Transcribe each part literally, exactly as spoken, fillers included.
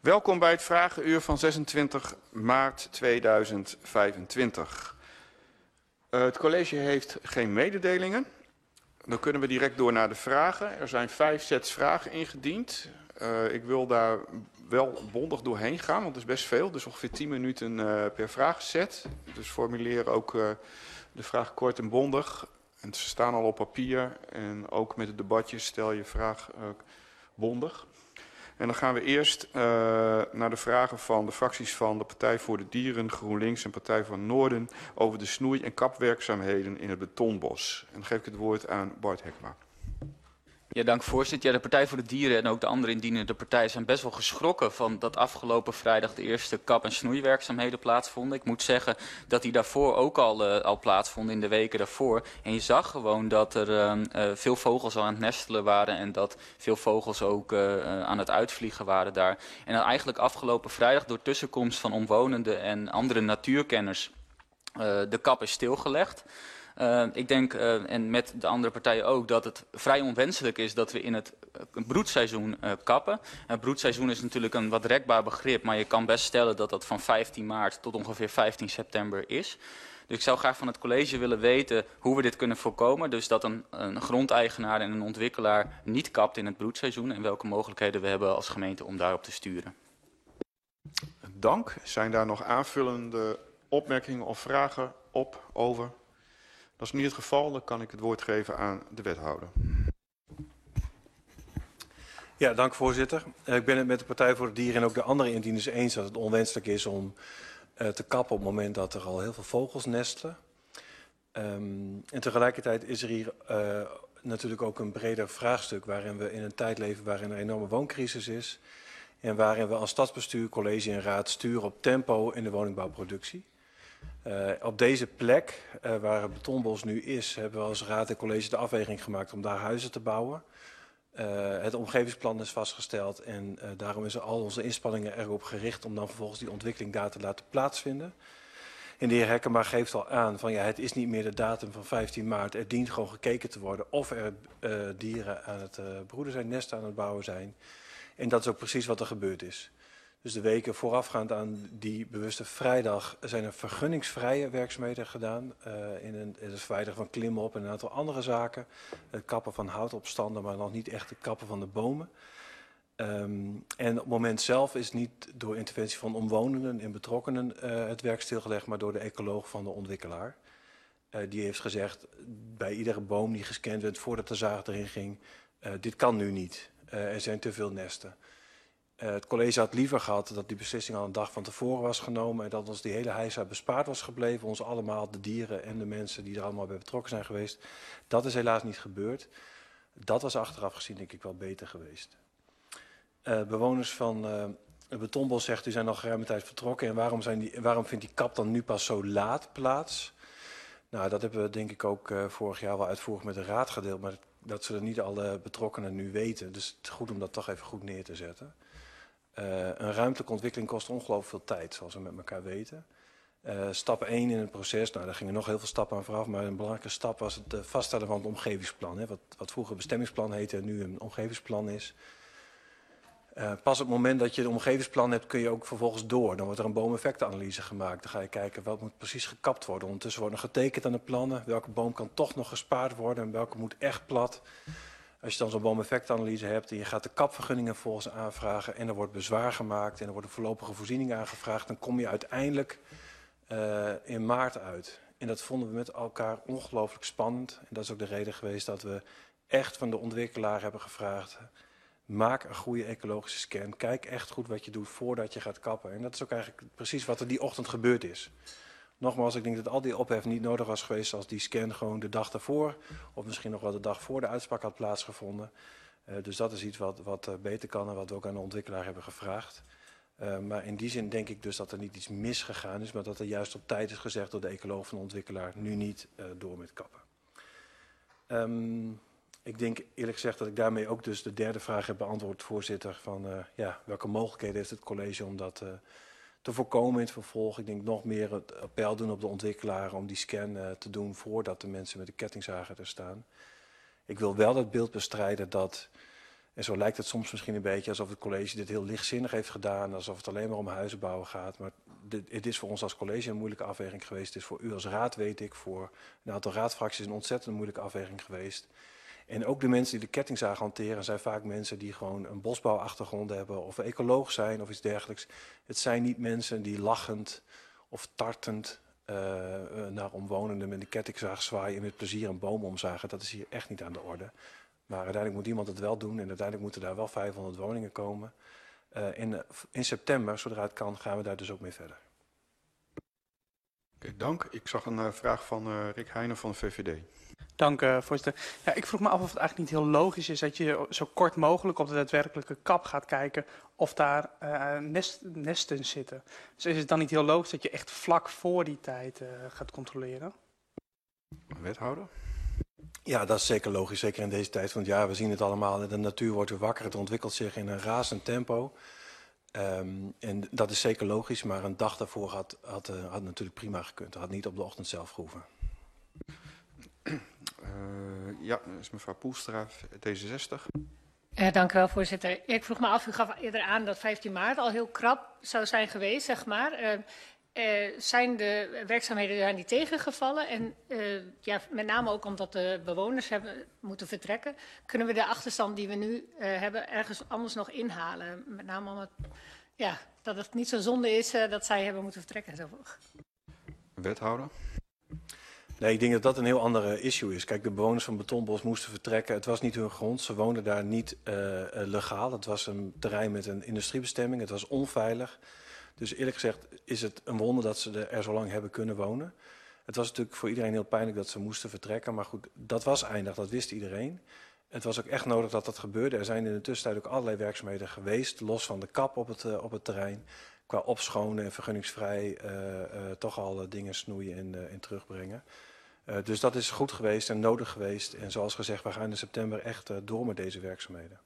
Welkom bij het Vragenuur van zesentwintig maart tweeduizend vijfentwintig. Uh, het college heeft geen mededelingen. Dan kunnen we direct door naar de vragen. Er zijn vijf sets vragen ingediend. Uh, ik wil daar wel bondig doorheen gaan, want het is best veel. Dus ongeveer tien minuten uh, per vraagset. Dus formuleer ook uh, de vraag kort en bondig. En ze staan al op papier. En ook met de debatjes stel je vraag uh, bondig. En dan gaan we eerst uh, naar de vragen van de fracties van de Partij voor de Dieren, GroenLinks en Partij van Noorden over de snoei- en kapwerkzaamheden in het betonbos. En dan geef ik het woord aan Bart Hekma. Ja, dank voorzitter. Ja, de Partij voor de Dieren en ook de andere indienende partijen zijn best wel geschrokken van dat afgelopen vrijdag de eerste kap- en snoeiwerkzaamheden plaatsvonden. Ik moet zeggen dat die daarvoor ook al, uh, al plaatsvonden in de weken daarvoor. En je zag gewoon dat er uh, uh, veel vogels al aan het nestelen waren en dat veel vogels ook uh, uh, aan het uitvliegen waren daar. En dan eigenlijk afgelopen vrijdag door tussenkomst van omwonenden en andere natuurkenners uh, de kap is stilgelegd. Uh, ik denk, uh, en met de andere partijen ook, dat het vrij onwenselijk is dat we in het uh, broedseizoen uh, kappen. Het broedseizoen is natuurlijk een wat rekbaar begrip, maar je kan best stellen dat dat van vijftien maart tot ongeveer vijftien september is. Dus ik zou graag van het college willen weten hoe we dit kunnen voorkomen. Dus dat een, een grondeigenaar en een ontwikkelaar niet kapt in het broedseizoen en welke mogelijkheden we hebben als gemeente om daarop te sturen. Dank. Zijn daar nog aanvullende opmerkingen of vragen op, over? Dat is niet het geval, dan kan ik het woord geven aan de wethouder. Ja, dank voorzitter. Uh, ik ben het met de Partij voor de Dieren en ook de andere indieners eens dat het onwenselijk is om uh, te kappen op het moment dat er al heel veel vogels nestelen. Um, en tegelijkertijd is er hier uh, natuurlijk ook een breder vraagstuk waarin we in een tijd leven waarin er een enorme wooncrisis is. En waarin we als stadsbestuur, college en raad sturen op tempo in de woningbouwproductie. Uh, op deze plek, uh, waar het betonbos nu is, hebben we als raad en college de afweging gemaakt om daar huizen te bouwen. Uh, het omgevingsplan is vastgesteld en uh, daarom is al onze inspanningen erop gericht om dan vervolgens die ontwikkeling daar te laten plaatsvinden. En de heer Hekkema geeft al aan van ja, het is niet meer de datum van vijftien maart. Er dient gewoon gekeken te worden of er uh, dieren aan het uh, broeden zijn, nesten aan het bouwen zijn. En dat is ook precies wat er gebeurd is. Dus de weken voorafgaand aan die bewuste vrijdag zijn er vergunningsvrije werkzaamheden gedaan. Uh, in een, het verwijderen van klimmen op en een aantal andere zaken. Het kappen van houtopstanden, maar nog niet echt het kappen van de bomen. Um, en op het moment zelf is niet door interventie van omwonenden en betrokkenen uh, het werk stilgelegd, maar door de ecoloog van de ontwikkelaar. Uh, die heeft gezegd bij iedere boom die gescand werd voordat de zaag erin ging, uh, dit kan nu niet. Uh, er zijn te veel nesten. Uh, het college had liever gehad dat die beslissing al een dag van tevoren was genomen en dat ons die hele heisa bespaard was gebleven. Ons allemaal, de dieren en de mensen die er allemaal bij betrokken zijn geweest. Dat is helaas niet gebeurd. Dat was achteraf gezien denk ik wel beter geweest. Uh, bewoners van uh, het betonbos zegt u zijn al geruime tijd vertrokken. En waarom, zijn die, waarom vindt die kap dan nu pas zo laat plaats? Nou, dat hebben we denk ik ook uh, vorig jaar wel uitvoerig met de raad gedeeld. Maar dat zullen niet alle betrokkenen nu weten. Dus het is goed om dat toch even goed neer te zetten. Uh, een ruimtelijke ontwikkeling kost ongelooflijk veel tijd, zoals we met elkaar weten. Uh, stap één in het proces, nou daar gingen nog heel veel stappen aan vooraf, maar een belangrijke stap was het uh, vaststellen van het omgevingsplan. Hè, wat, wat vroeger een bestemmingsplan heette en nu een omgevingsplan is. Uh, pas op het moment dat je een omgevingsplan hebt, kun je ook vervolgens door. Dan wordt er een boomeffectenanalyse gemaakt. Dan ga je kijken wat moet precies gekapt worden. Ondertussen wordt er getekend aan de plannen. Welke boom kan toch nog gespaard worden en welke moet echt plat. Als je dan zo'n boomeffectanalyse hebt en je gaat de kapvergunningen volgens aanvragen en er wordt bezwaar gemaakt en er wordt een voorlopige voorziening aangevraagd, dan kom je uiteindelijk uh, in maart uit. En dat vonden we met elkaar ongelooflijk spannend. En dat is ook de reden geweest dat we echt van de ontwikkelaar hebben gevraagd, maak een goede ecologische scan. Kijk echt goed wat je doet voordat je gaat kappen. En dat is ook eigenlijk precies wat er die ochtend gebeurd is. Nogmaals, ik denk dat al die ophef niet nodig was geweest als die scan gewoon de dag daarvoor of misschien nog wel de dag voor de uitspraak had plaatsgevonden. Uh, dus dat is iets wat, wat uh, beter kan en wat we ook aan de ontwikkelaar hebben gevraagd. Uh, maar in die zin denk ik dus dat er niet iets misgegaan is, maar dat er juist op tijd is gezegd door de ecoloog van de ontwikkelaar nu niet uh, door met kappen. Um, ik denk eerlijk gezegd dat ik daarmee ook dus de derde vraag heb beantwoord, voorzitter, van uh, ja, welke mogelijkheden heeft het college om dat uh, te voorkomen in het vervolg. Ik denk nog meer het appel doen op de ontwikkelaar om die scan uh, te doen voordat de mensen met de kettingzagen er staan. Ik wil wel het beeld bestrijden dat En zo lijkt het soms misschien een beetje alsof het college dit heel lichtzinnig heeft gedaan, alsof het alleen maar om huizen bouwen gaat. Maar dit, het is voor ons als college een moeilijke afweging geweest. Het is voor u als raad, weet ik, voor een aantal raadfracties een ontzettend moeilijke afweging geweest. En ook de mensen die de kettingzaag hanteren zijn vaak mensen die gewoon een bosbouwachtergrond hebben of ecoloog zijn of iets dergelijks. Het zijn niet mensen die lachend of tartend uh, naar omwonenden met de kettingzaag zwaaien en met plezier een boom omzagen. Dat is hier echt niet aan de orde. Maar uiteindelijk moet iemand het wel doen en uiteindelijk moeten daar wel vijfhonderd woningen komen. Uh, in, in september, zodra het kan, gaan we daar dus ook mee verder. Okay, dank. Ik zag een uh, vraag van uh, Rick Heijnen van de V V D. Dank, uh, voorzitter. Ja, ik vroeg me af of het eigenlijk niet heel logisch is dat je zo kort mogelijk op de daadwerkelijke kap gaat kijken of daar uh, nest, nesten zitten. Dus is het dan niet heel logisch dat je echt vlak voor die tijd uh, gaat controleren? Wethouder? Ja, dat is zeker logisch, zeker in deze tijd van het jaar. We zien het allemaal, de natuur wordt weer wakker, het ontwikkelt zich in een razend tempo. Um, en dat is zeker logisch, maar een dag daarvoor had, had, uh, had natuurlijk prima gekund. Dat had niet op de ochtend zelf gehoeven. Uh, ja, dat is mevrouw Poelstra, D zesenzestig. Uh, dank u wel, voorzitter. Ik vroeg me af, u gaf eerder aan dat vijftien maart al heel krap zou zijn geweest, zeg maar. Uh, uh, zijn de werkzaamheden daar niet tegengevallen? En uh, ja, met name ook omdat de bewoners hebben moeten vertrekken, kunnen we de achterstand die we nu uh, hebben ergens anders nog inhalen? Met name omdat ja, dat het niet zo zonde is uh, dat zij hebben moeten vertrekken. Zo. Wethouder? Nee, ik denk dat dat een heel andere issue is. Kijk, de bewoners van Betonbos moesten vertrekken. Het was niet hun grond. Ze woonden daar niet uh, legaal. Het was een terrein met een industriebestemming. Het was onveilig. Dus eerlijk gezegd is het een wonder dat ze er zo lang hebben kunnen wonen. Het was natuurlijk voor iedereen heel pijnlijk dat ze moesten vertrekken. Maar goed, dat was eindig. Dat wist iedereen. Het was ook echt nodig dat dat gebeurde. Er zijn in de tussentijd ook allerlei werkzaamheden geweest. Los van de kap op het, uh, op het terrein. Qua opschonen en vergunningsvrij uh, uh, toch al uh, dingen snoeien en, uh, en terugbrengen. Uh, dus dat is goed geweest en nodig geweest. En zoals gezegd, we gaan in september echt uh, door met deze werkzaamheden.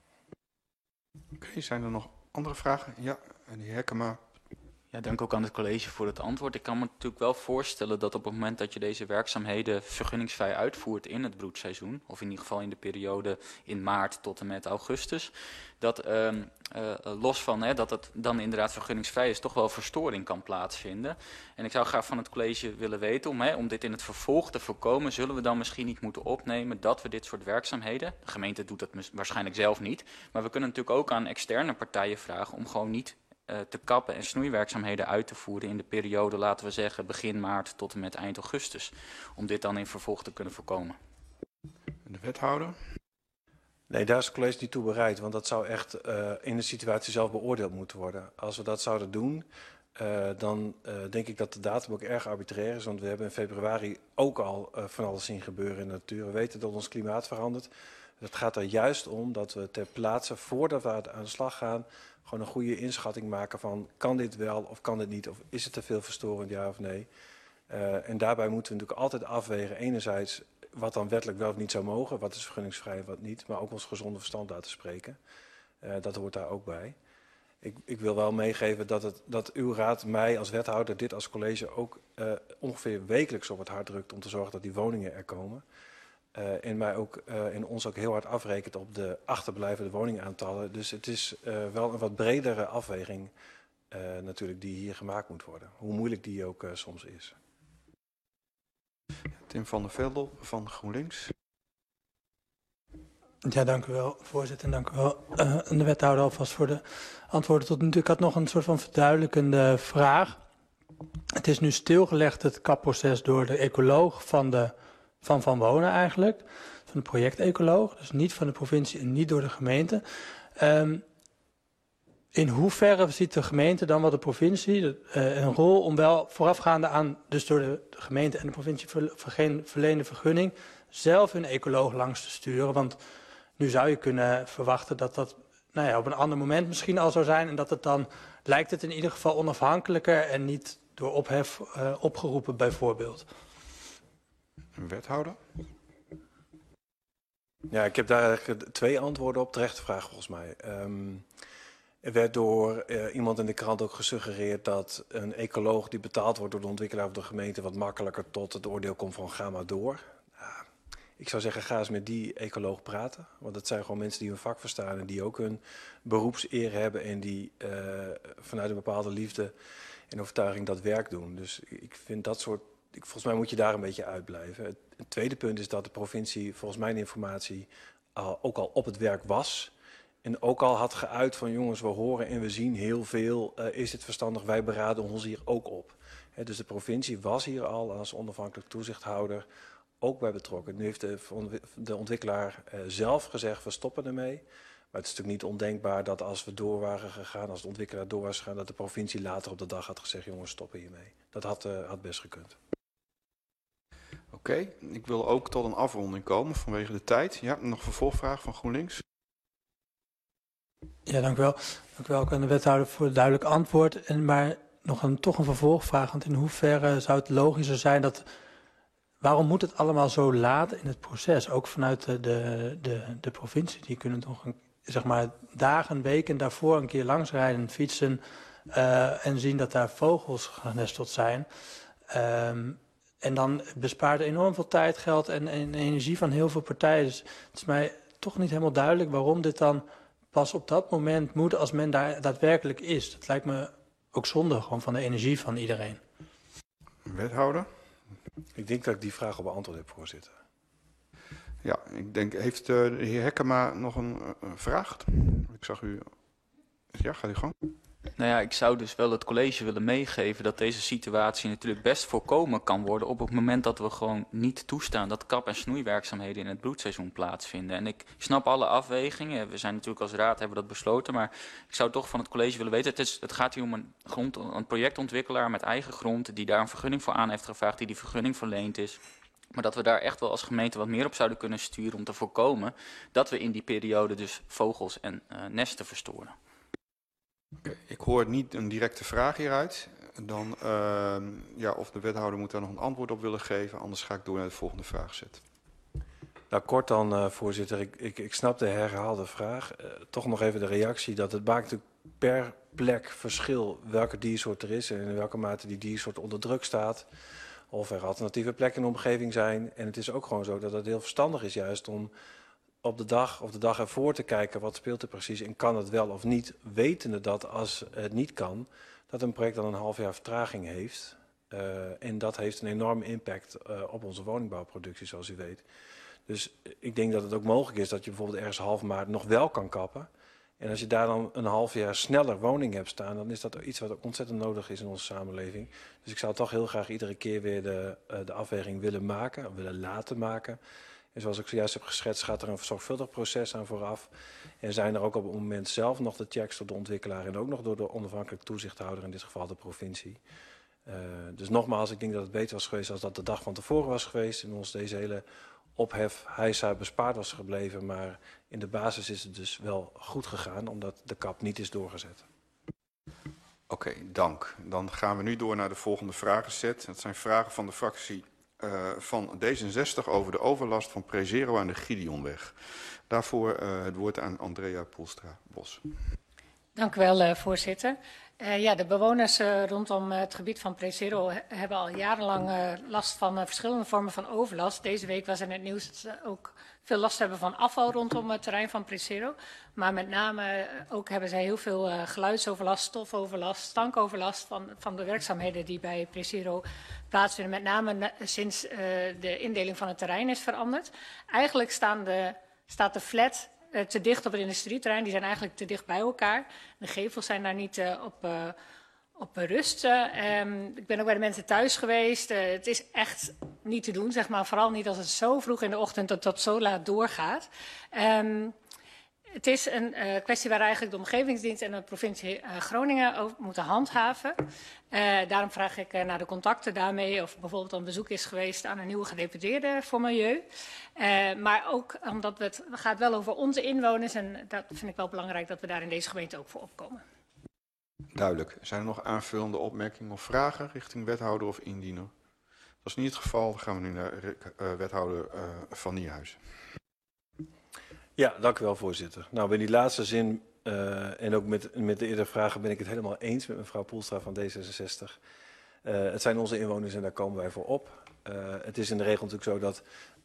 Oké, okay, zijn er nog andere vragen? Ja, en die Hekkema. Ja, dank ook aan het college voor het antwoord. Ik kan me natuurlijk wel voorstellen dat op het moment dat je deze werkzaamheden vergunningsvrij uitvoert in het broedseizoen, of in ieder geval in de periode in maart tot en met augustus, dat uh, uh, los van hè, dat het dan inderdaad vergunningsvrij is, toch wel verstoring kan plaatsvinden. En ik zou graag van het college willen weten, om, hè, om dit in het vervolg te voorkomen, zullen we dan misschien niet moeten opnemen dat we dit soort werkzaamheden, de gemeente doet dat waarschijnlijk zelf niet, maar we kunnen natuurlijk ook aan externe partijen vragen om gewoon niet Uh, te kappen en snoeiwerkzaamheden uit te voeren in de periode, laten we zeggen, begin maart tot en met eind augustus. Om dit dan in vervolg te kunnen voorkomen. De wethouder? Nee, daar is het college niet toe bereid, want dat zou echt uh, in de situatie zelf beoordeeld moeten worden. Als we dat zouden doen, uh, dan uh, denk ik dat de datum ook erg arbitrair is, want we hebben in februari ook al uh, van alles zien gebeuren in de natuur. We weten dat ons klimaat verandert. Het gaat er juist om dat we ter plaatse, voordat we aan de slag gaan, gewoon een goede inschatting maken van kan dit wel of kan dit niet, of is het te veel verstorend, ja of nee. Uh, en daarbij moeten we natuurlijk altijd afwegen, enerzijds wat dan wettelijk wel of niet zou mogen, wat is vergunningsvrij en wat niet, maar ook ons gezonde verstand laten spreken. Uh, dat hoort daar ook bij. Ik, ik wil wel meegeven dat, het, dat uw raad mij als wethouder, dit als college ook uh, ongeveer wekelijks op het hart drukt om te zorgen dat die woningen er komen. Uh, en mij ook uh, en ons ook heel hard afrekent op de achterblijvende woningaantallen. Dus het is uh, wel een wat bredere afweging uh, natuurlijk die hier gemaakt moet worden. Hoe moeilijk die ook uh, soms is. Tim van der Veldel van GroenLinks. Ja, dank u wel, voorzitter. En dank u wel uh, de wethouder alvast voor de antwoorden tot nu toe. Ik had nog een soort van verduidelijkende vraag. Het is nu stilgelegd, het kapproces, door de ecoloog van de van Van Wonen eigenlijk, van de projectecoloog, dus niet van de provincie en niet door de gemeente. Um, in hoeverre ziet de gemeente dan wat de provincie uh, een rol om wel voorafgaande aan, dus door de, de gemeente en de provincie ver, ver, verleende vergunning, zelf een ecoloog langs te sturen? Want nu zou je kunnen verwachten dat dat nou ja, op een ander moment misschien al zou zijn en dat het dan, lijkt het in ieder geval onafhankelijker en niet door ophef uh, opgeroepen bijvoorbeeld. Een wethouder? Ja, ik heb daar eigenlijk twee antwoorden op. Terechte vraag volgens mij. Um, er werd door uh, iemand in de krant ook gesuggereerd dat een ecoloog die betaald wordt door de ontwikkelaar of de gemeente wat makkelijker tot het oordeel komt van ga maar door. Uh, Ik zou zeggen, ga eens met die ecoloog praten. Want het zijn gewoon mensen die hun vak verstaan en die ook hun beroepseer hebben en die uh, vanuit een bepaalde liefde en overtuiging dat werk doen. Dus ik vind dat soort, ik, volgens mij moet je daar een beetje uitblijven. Het, het tweede punt is dat de provincie, volgens mijn informatie, al, ook al op het werk was. En ook al had geuit van jongens, we horen en we zien heel veel, uh, is het verstandig, wij beraden ons hier ook op. He, dus de provincie was hier al als onafhankelijk toezichthouder ook bij betrokken. Nu heeft de, de ontwikkelaar uh, zelf gezegd, we stoppen ermee. Maar het is natuurlijk niet ondenkbaar dat als we door waren gegaan, als de ontwikkelaar door was gegaan, dat de provincie later op de dag had gezegd, jongens, stoppen hiermee. Dat had, uh, had best gekund. Oké, okay. Ik wil ook tot een afronding komen vanwege de tijd. Ja, nog een vervolgvraag van GroenLinks. Ja, dank u wel. Dank u wel ook aan de wethouder voor het duidelijk antwoord. En maar nog een, toch een vervolgvraag, want in hoeverre zou het logischer zijn dat... Waarom moet het allemaal zo laat in het proces? Ook vanuit de, de, de, de provincie. Die kunnen toch een, zeg maar dagen, weken daarvoor een keer langsrijden, fietsen uh, en zien dat daar vogels genesteld zijn. Um, en dan bespaart enorm veel tijd, geld en, en energie van heel veel partijen. Dus het is mij toch niet helemaal duidelijk waarom dit dan pas op dat moment moet als men daar daadwerkelijk is. Dat lijkt me ook zonde gewoon van de energie van iedereen. Wethouder? Ik denk dat ik die vraag al beantwoord heb, voorzitter. Ja, ik denk, heeft uh, de heer Hekkema nog een uh, vraag? Ik zag u... Ja, gaat u gang. Nou ja, ik zou dus wel het college willen meegeven dat deze situatie natuurlijk best voorkomen kan worden op het moment dat we gewoon niet toestaan dat kap- en snoeiwerkzaamheden in het broedseizoen plaatsvinden. En ik snap alle afwegingen, we zijn natuurlijk als raad hebben dat besloten, maar ik zou toch van het college willen weten, het, is, het gaat hier om een, grond, een projectontwikkelaar met eigen grond die daar een vergunning voor aan heeft gevraagd, die die vergunning verleend is. Maar dat we daar echt wel als gemeente wat meer op zouden kunnen sturen om te voorkomen dat we in die periode dus vogels en uh, nesten verstoren. Okay, ik hoor niet een directe vraag hieruit. Dan, uh, ja, of de wethouder moet daar nog een antwoord op willen geven. Anders ga ik door naar de volgende vraagzet. Nou, kort dan, uh, voorzitter. Ik, ik, ik snap de herhaalde vraag. Uh, toch nog even de reactie dat het maakt natuurlijk per plek verschil welke diersoort er is en in welke mate die diersoort onder druk staat. Of er alternatieve plekken in de omgeving zijn. En het is ook gewoon zo dat het heel verstandig is juist om op de dag of de dag ervoor te kijken wat speelt er precies en kan het wel of niet, wetende dat als het niet kan, dat een project dan een half jaar vertraging heeft. Uh, en dat heeft een enorme impact uh, op onze woningbouwproductie, zoals u weet. Dus ik denk dat het ook mogelijk is dat je bijvoorbeeld ergens half maart nog wel kan kappen. En als je daar dan een half jaar sneller woning hebt staan, dan is dat iets wat ook ontzettend nodig is in onze samenleving. Dus ik zou toch heel graag iedere keer weer de, uh, de afweging willen maken, willen laten maken. En zoals ik zojuist heb geschetst, gaat er een zorgvuldig proces aan vooraf. En zijn er ook op het moment zelf nog de checks door de ontwikkelaar en ook nog door de onafhankelijk toezichthouder, in dit geval de provincie. Uh, dus nogmaals, ik denk dat het beter was geweest als dat de dag van tevoren was geweest en ons deze hele ophef heisa bespaard was gebleven. Maar in de basis is het dus wel goed gegaan, omdat de kap niet is doorgezet. Oké, okay, dank. Dan gaan we nu door naar de volgende vragenset. Dat zijn vragen van de fractie uh, van D zesenzestig over de overlast van Prezero aan de Gideonweg. Daarvoor uh, het woord aan Andrea Poelstra-Bos. Dank u wel, uh, voorzitter. Uh, ja, de bewoners uh, rondom uh, het gebied van Prezero hebben al jarenlang uh, last van uh, verschillende vormen van overlast. Deze week was in het nieuws dat ze ook veel last hebben van afval rondom het terrein van Prezero. Maar met name uh, ook hebben zij heel veel uh, geluidsoverlast, stofoverlast, stankoverlast van, van de werkzaamheden die bij Prezero plaatsvinden. Met name uh, sinds uh, de indeling van het terrein is veranderd. Eigenlijk staan de, staat de flat Uh, te dicht op het industrieterrein. Die zijn eigenlijk te dicht bij elkaar. De gevels zijn daar niet uh, op, uh, op berust. Uh, um, ik ben ook bij de mensen thuis geweest. Uh, het is echt niet te doen, zeg maar. Vooral niet als het zo vroeg in de ochtend tot, tot zo laat doorgaat. Um, het is een uh, kwestie waar eigenlijk de omgevingsdienst en de provincie uh, Groningen over moeten handhaven. Uh, daarom vraag ik uh, naar de contacten daarmee of bijvoorbeeld een bezoek is geweest aan een nieuwe gedeputeerde voor milieu. Uh, maar ook omdat het gaat wel over onze inwoners en dat vind ik wel belangrijk dat we daar in deze gemeente ook voor opkomen. Duidelijk. Zijn er nog aanvullende opmerkingen of vragen richting wethouder of indiener? Dat is niet het geval. Dan gaan we nu naar uh, wethouder uh, Van Nierhuizen. Ja, dank u wel, voorzitter. Nou, bij die laatste zin uh, en ook met, met de eerdere vragen ben ik het helemaal eens met mevrouw Poelstra van D zesenzestig. Uh, het zijn onze inwoners en daar komen wij voor op. Uh, het is in de regel natuurlijk zo dat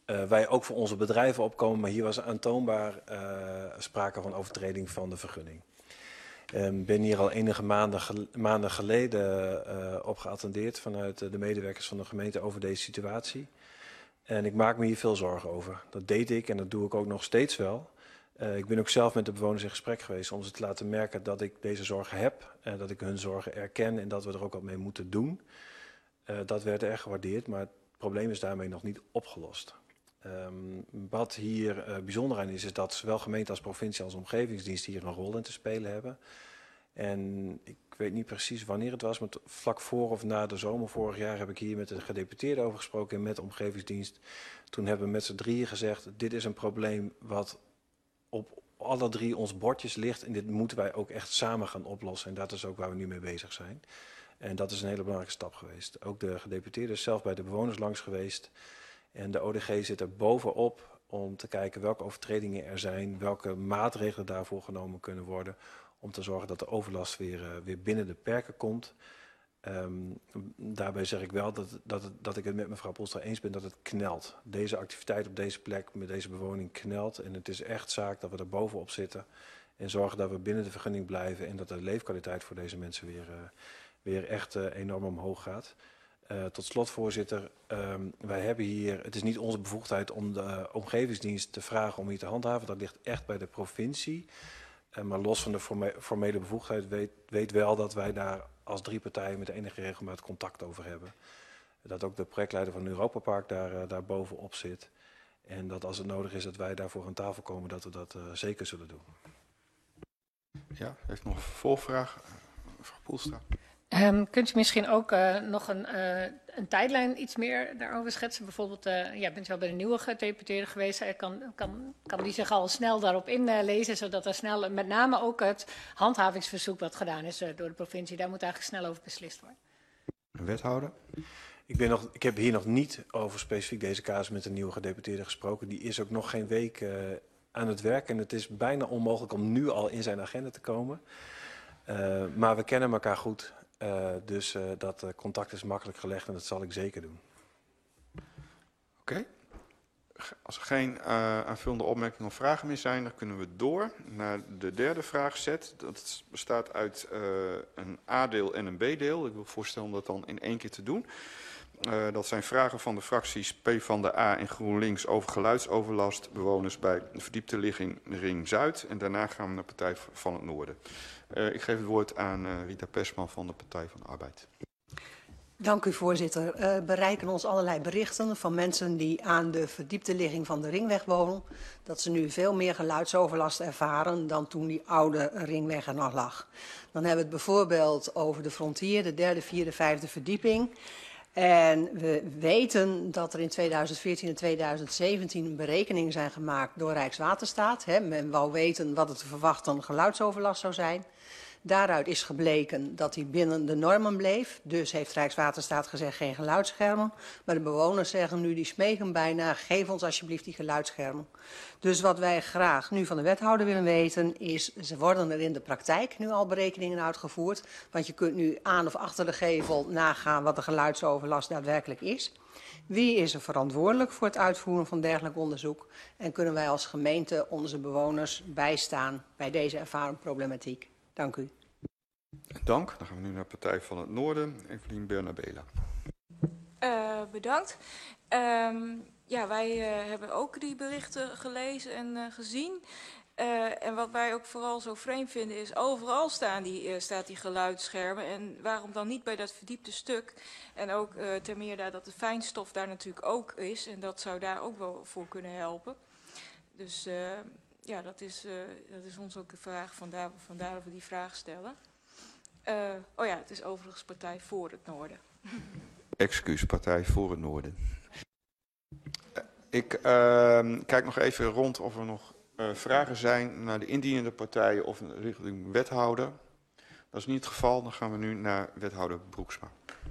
uh, wij ook voor onze bedrijven opkomen, maar hier was aantoonbaar uh, sprake van overtreding van de vergunning. Ik um, ben hier al enige maanden, gel maanden geleden uh, op geattendeerd vanuit uh, de medewerkers van de gemeente over deze situatie. En ik maak me hier veel zorgen over. Dat deed ik en dat doe ik ook nog steeds wel. Uh, ik ben ook zelf met de bewoners in gesprek geweest om ze te laten merken dat ik deze zorgen heb. En dat ik hun zorgen erken en dat we er ook wat mee moeten doen. Uh, dat werd erg gewaardeerd, maar het probleem is daarmee nog niet opgelost. Um, wat hier uh, bijzonder aan is, is dat zowel gemeente als provincie als omgevingsdienst hier een rol in te spelen hebben. En ik weet niet precies wanneer het was, maar vlak voor of na de zomer vorig jaar heb ik hier met de gedeputeerde over gesproken en met de omgevingsdienst. Toen hebben we met z'n drieën gezegd, dit is een probleem wat op alle drie ons bordjes ligt en dit moeten wij ook echt samen gaan oplossen. En dat is ook waar we nu mee bezig zijn. En dat is een hele belangrijke stap geweest. Ook de gedeputeerde is zelf bij de bewoners langs geweest. En de O D G zit er bovenop om te kijken welke overtredingen er zijn, welke maatregelen daarvoor genomen kunnen worden, om te zorgen dat de overlast weer, uh, weer binnen de perken komt. Um, daarbij zeg ik wel dat, dat, dat ik het met mevrouw Poelstra eens ben dat het knelt. Deze activiteit op deze plek met deze bewoning knelt. En het is echt zaak dat we er bovenop zitten en zorgen dat we binnen de vergunning blijven en dat de leefkwaliteit voor deze mensen weer, uh, weer echt uh, enorm omhoog gaat. Uh, tot slot, voorzitter, um, wij hebben hier, het is niet onze bevoegdheid om de uh, omgevingsdienst te vragen om hier te handhaven. Dat ligt echt bij de provincie. Uh, maar los van de forme formele bevoegdheid weet, weet wel dat wij daar als drie partijen met enige regelmaat contact over hebben. Dat ook de projectleider van Europapark daar, uh, daar bovenop zit. En dat als het nodig is dat wij daarvoor aan tafel komen, dat we dat uh, zeker zullen doen. Ja, heeft nog een vervolgvraag. Mevrouw Poelstra. Um, kunt u misschien ook uh, nog een, uh, een tijdlijn iets meer daarover schetsen? Bijvoorbeeld, uh, ja, bent u al bij de nieuwe gedeputeerde geweest. Uh, kan, kan, kan die zich al snel daarop inlezen, uh, zodat er snel, met name ook het handhavingsverzoek wat gedaan is uh, door de provincie, daar moet eigenlijk snel over beslist worden. Een wethouder? Ik, ben nog, ik heb hier nog niet over specifiek deze casus met de nieuwe gedeputeerde gesproken. Die is ook nog geen week uh, aan het werk en het is bijna onmogelijk om nu al in zijn agenda te komen. Uh, maar we kennen elkaar goed. Uh, dus uh, dat uh, contact is makkelijk gelegd en dat zal ik zeker doen. Oké. Okay. Als er geen uh, aanvullende opmerkingen of vragen meer zijn, dan kunnen we door naar de derde vraagset. Dat bestaat uit uh, een A-deel en een B-deel. Ik wil voorstellen om dat dan in één keer te doen. Uh, dat zijn vragen van de fracties PvdA en GroenLinks over geluidsoverlast bewoners bij de verdiepte ligging Ring Zuid. En daarna gaan we naar Partij van het Noorden. Uh, ik geef het woord aan uh, Rita Persman van de Partij van de Arbeid. Dank u, voorzitter. Uh, bereiken ons allerlei berichten van mensen die aan de verdiepte ligging van de ringweg wonen. Dat ze nu veel meer geluidsoverlast ervaren dan toen die oude ringweg er nog lag. Dan hebben we het bijvoorbeeld over de Frontier, de derde, vierde, vijfde verdieping. En we weten dat er in tweeduizend veertien en tweeduizend zeventien berekeningen zijn gemaakt door Rijkswaterstaat. Hè. Men wou weten wat het te verwachten geluidsoverlast zou zijn. Daaruit is gebleken dat hij binnen de normen bleef. Dus heeft Rijkswaterstaat gezegd geen geluidsschermen. Maar de bewoners zeggen nu, die smeken bijna, geef ons alsjeblieft die geluidsschermen. Dus wat wij graag nu van de wethouder willen weten is, ze worden er in de praktijk nu al berekeningen uitgevoerd. Want je kunt nu aan of achter de gevel nagaan wat de geluidsoverlast daadwerkelijk is. Wie is er verantwoordelijk voor het uitvoeren van dergelijk onderzoek? En kunnen wij als gemeente onze bewoners bijstaan bij deze ervaren problematiek? Dank u. Dank. Dan gaan we nu naar Partij van het Noorden. Evelien Bernabela. Uh, bedankt. Um, ja, wij uh, hebben ook die berichten gelezen en uh, gezien. Uh, en wat wij ook vooral zo vreemd vinden is, overal staan die, uh, staat die geluidsschermen. En waarom dan niet bij dat verdiepte stuk? En ook uh, ten meer daar dat de fijnstof daar natuurlijk ook is. En dat zou daar ook wel voor kunnen helpen. Dus uh, ja, dat is, uh, dat is ons ook de vraag, vandaar, vandaar dat we die vraag stellen. Uh, oh ja, het is overigens Partij voor het Noorden. Excuus, Partij voor het Noorden. Ik uh, kijk nog even rond of er nog uh, vragen zijn naar de indienende partijen of richting wethouder. Dat is niet het geval, dan gaan we nu naar wethouder Broeksma.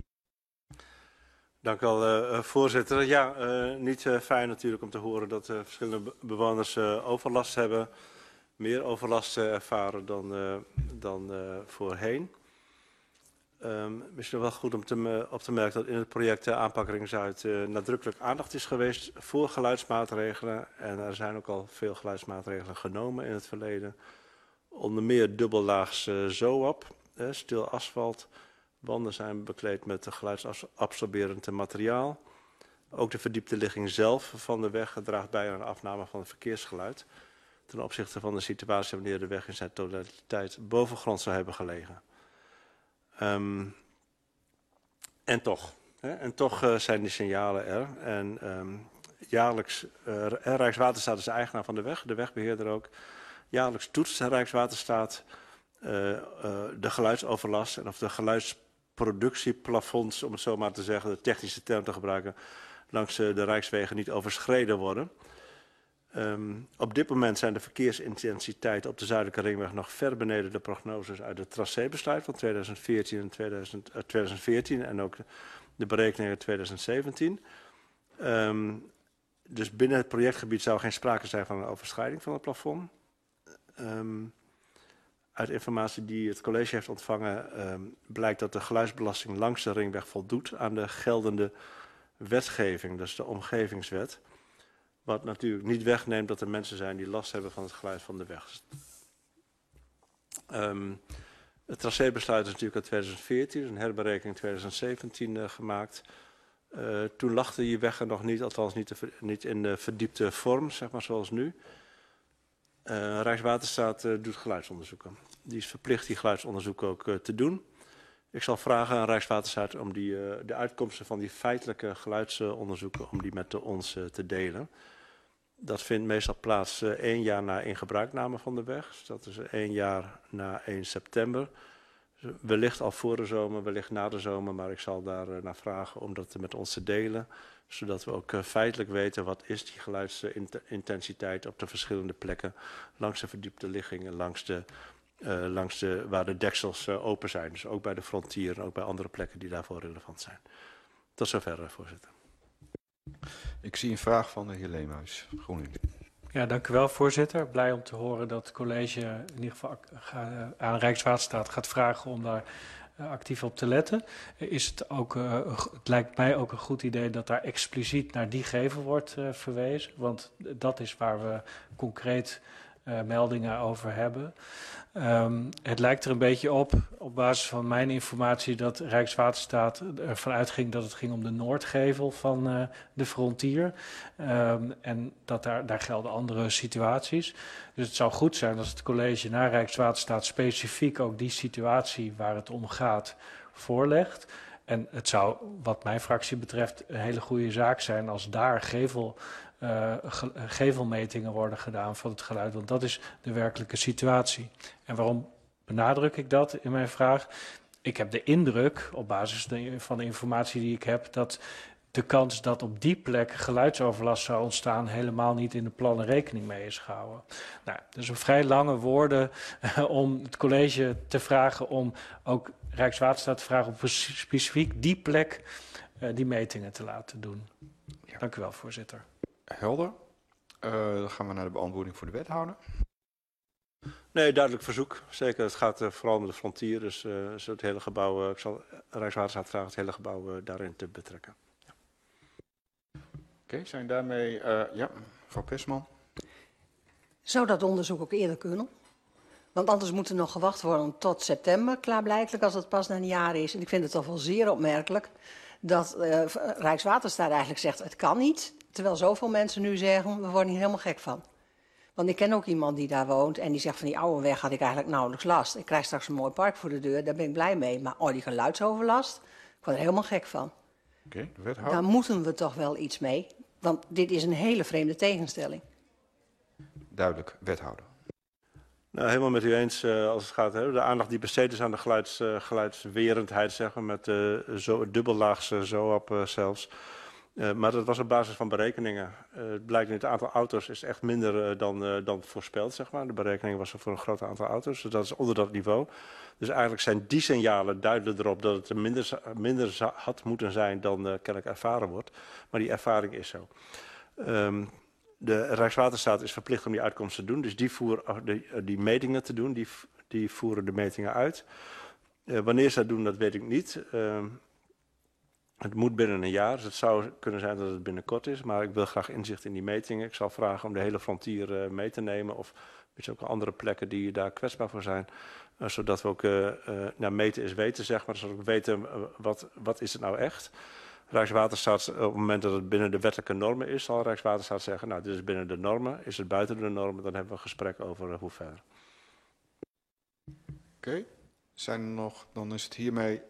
Dank u wel, uh, voorzitter. Ja, uh, niet uh, fijn natuurlijk om te horen dat uh, verschillende bewoners uh, overlast hebben. Meer overlast uh, ervaren dan, uh, dan uh, voorheen. Um, misschien wel goed om te, op te merken dat in het project uh, Aanpak Ring Zuid uh, nadrukkelijk aandacht is geweest voor geluidsmaatregelen. En er zijn ook al veel geluidsmaatregelen genomen in het verleden. Onder meer dubbellaags uh, zoap, uh, stil asfalt. Wanden zijn bekleed met geluidsabsorberend materiaal. Ook de verdiepte ligging zelf van de weg draagt bij aan de afname van het verkeersgeluid. Ten opzichte van de situatie wanneer de weg in zijn totaliteit bovengrond zou hebben gelegen. Um, en toch, hè, en toch uh, zijn die signalen er. En um, jaarlijks, uh, Rijkswaterstaat is de eigenaar van de weg, de wegbeheerder ook. Jaarlijks toetst Rijkswaterstaat uh, uh, de geluidsoverlast en of de geluidsproductieplafonds, om het zo maar te zeggen, de technische term te gebruiken, langs uh, de Rijkswegen niet overschreden worden. Um, op dit moment zijn de verkeersintensiteiten op de Zuidelijke Ringweg nog ver beneden de prognoses uit het tracébesluit van tweeduizend veertien en tweeduizend, uh, tweeduizend veertien en ook de berekeningen tweeduizend zeventien. Um, dus binnen het projectgebied zou geen sprake zijn van een overschrijding van het plafond. Um, uit informatie die het college heeft ontvangen um, blijkt dat de geluidsbelasting langs de ringweg voldoet aan de geldende wetgeving, dus de omgevingswet. Wat natuurlijk niet wegneemt dat er mensen zijn die last hebben van het geluid van de weg. Um, het tracébesluit is natuurlijk uit tweeduizend veertien, een herberekening tweeduizend zeventien uh, gemaakt. Uh, toen lag die weg er nog niet, althans niet, de, niet in de verdiepte vorm, zeg maar zoals nu. Uh, Rijkswaterstaat uh, doet geluidsonderzoeken. Die is verplicht die geluidsonderzoeken ook uh, te doen. Ik zal vragen aan Rijkswaterstaat om die, uh, de uitkomsten van die feitelijke geluidsonderzoeken om die met ons uh, te delen. Dat vindt meestal plaats uh, één jaar na ingebruikname van de weg. Dus dat is één jaar na één september. Dus wellicht al voor de zomer, wellicht na de zomer, maar ik zal daar uh, naar vragen om dat met ons te delen. Zodat we ook uh, feitelijk weten wat is die geluidsintensiteit op de verschillende plekken langs de verdiepte liggingen, langs de Uh, langs de, waar de deksels uh, open zijn. Dus ook bij de frontier en ook bij andere plekken die daarvoor relevant zijn. Tot zover, uh, voorzitter. Ik zie een vraag van de heer Leemhuis, GroenLinks. Ja, dank u wel, voorzitter. Blij om te horen dat het college in ieder geval ga, aan Rijkswaterstaat gaat vragen om daar uh, actief op te letten. Is het ook, uh, het lijkt mij ook een goed idee dat daar expliciet naar die gevel wordt uh, verwezen. Want dat is waar we concreet uh, meldingen over hebben. Um, het lijkt er een beetje op, op basis van mijn informatie, dat Rijkswaterstaat ervan uitging dat het ging om de noordgevel van uh, de frontier. Um, en dat daar, daar gelden andere situaties. Dus het zou goed zijn als het college naar Rijkswaterstaat specifiek ook die situatie waar het om gaat voorlegt. En het zou, wat mijn fractie betreft, een hele goede zaak zijn als daar gevel... Uh, ge gevelmetingen worden gedaan van het geluid, want dat is de werkelijke situatie. En waarom benadruk ik dat in mijn vraag? Ik heb de indruk, op basis de, van de informatie die ik heb, dat de kans dat op die plek geluidsoverlast zou ontstaan helemaal niet in de plannen rekening mee is gehouden. Nou, dus een vrij lange woorden uh, om het college te vragen om ook Rijkswaterstaat te vragen om specifiek die plek uh, die metingen te laten doen. Ja. Dank u wel, voorzitter. Helder. Uh, dan gaan we naar de beantwoording voor de wethouder. Nee, duidelijk verzoek. Zeker, het gaat uh, vooral om de frontier. Dus uh, het hele gebouw, uh, ik zal Rijkswaterstaat vragen het hele gebouw uh, daarin te betrekken. Ja. Oké, okay, zijn daarmee... Uh, ja, mevrouw Pesman. Zou dat onderzoek ook eerder kunnen? Want anders moet er nog gewacht worden tot september, klaarblijkelijk, als het pas na een jaar is. En ik vind het toch wel zeer opmerkelijk dat uh, Rijkswaterstaat eigenlijk zegt, het kan niet. Terwijl zoveel mensen nu zeggen, we worden hier helemaal gek van. Want ik ken ook iemand die daar woont en die zegt van die oude weg had ik eigenlijk nauwelijks last. Ik krijg straks een mooi park voor de deur, daar ben ik blij mee. Maar oh, die geluidsoverlast, ik word er helemaal gek van. Oké, okay, de wethouder. Daar moeten we toch wel iets mee, want dit is een hele vreemde tegenstelling. Duidelijk, wethouder. Nou, helemaal met u eens uh, als het gaat. Hè, de aandacht die besteed is aan de geluids, uh, geluidswerendheid, zeg maar, met uh, zo, dubbellaags uh, zoap uh, zelfs. Uh, maar dat was op basis van berekeningen. Uh, het blijkt nu het aantal auto's is echt minder uh, dan, uh, dan voorspeld, zeg maar. De berekening was er voor een groot aantal auto's, dus dat is onder dat niveau. Dus eigenlijk zijn die signalen duidelijk erop dat het er minder, minder had moeten zijn dan uh, kennelijk ervaren wordt. Maar die ervaring is zo. Um, de Rijkswaterstaat is verplicht om die uitkomst te doen, dus die, voer, die, die metingen te doen, die, die voeren de metingen uit. Uh, wanneer ze dat doen, dat weet ik niet. Uh, het moet binnen een jaar, dus het zou kunnen zijn dat het binnenkort is. Maar ik wil graag inzicht in die metingen. Ik zal vragen om de hele frontier uh, mee te nemen. Of misschien ook andere plekken die daar kwetsbaar voor zijn. Uh, zodat we ook, uh, uh, nou, meten is weten, zeg maar. Zodat we weten, uh, wat, wat is het nou echt. Rijkswaterstaat, op het moment dat het binnen de wettelijke normen is, zal Rijkswaterstaat zeggen, nou, dit is binnen de normen. Is het buiten de normen, dan hebben we een gesprek over uh, hoe verder. Oké, okay. Zijn er nog, dan is het hiermee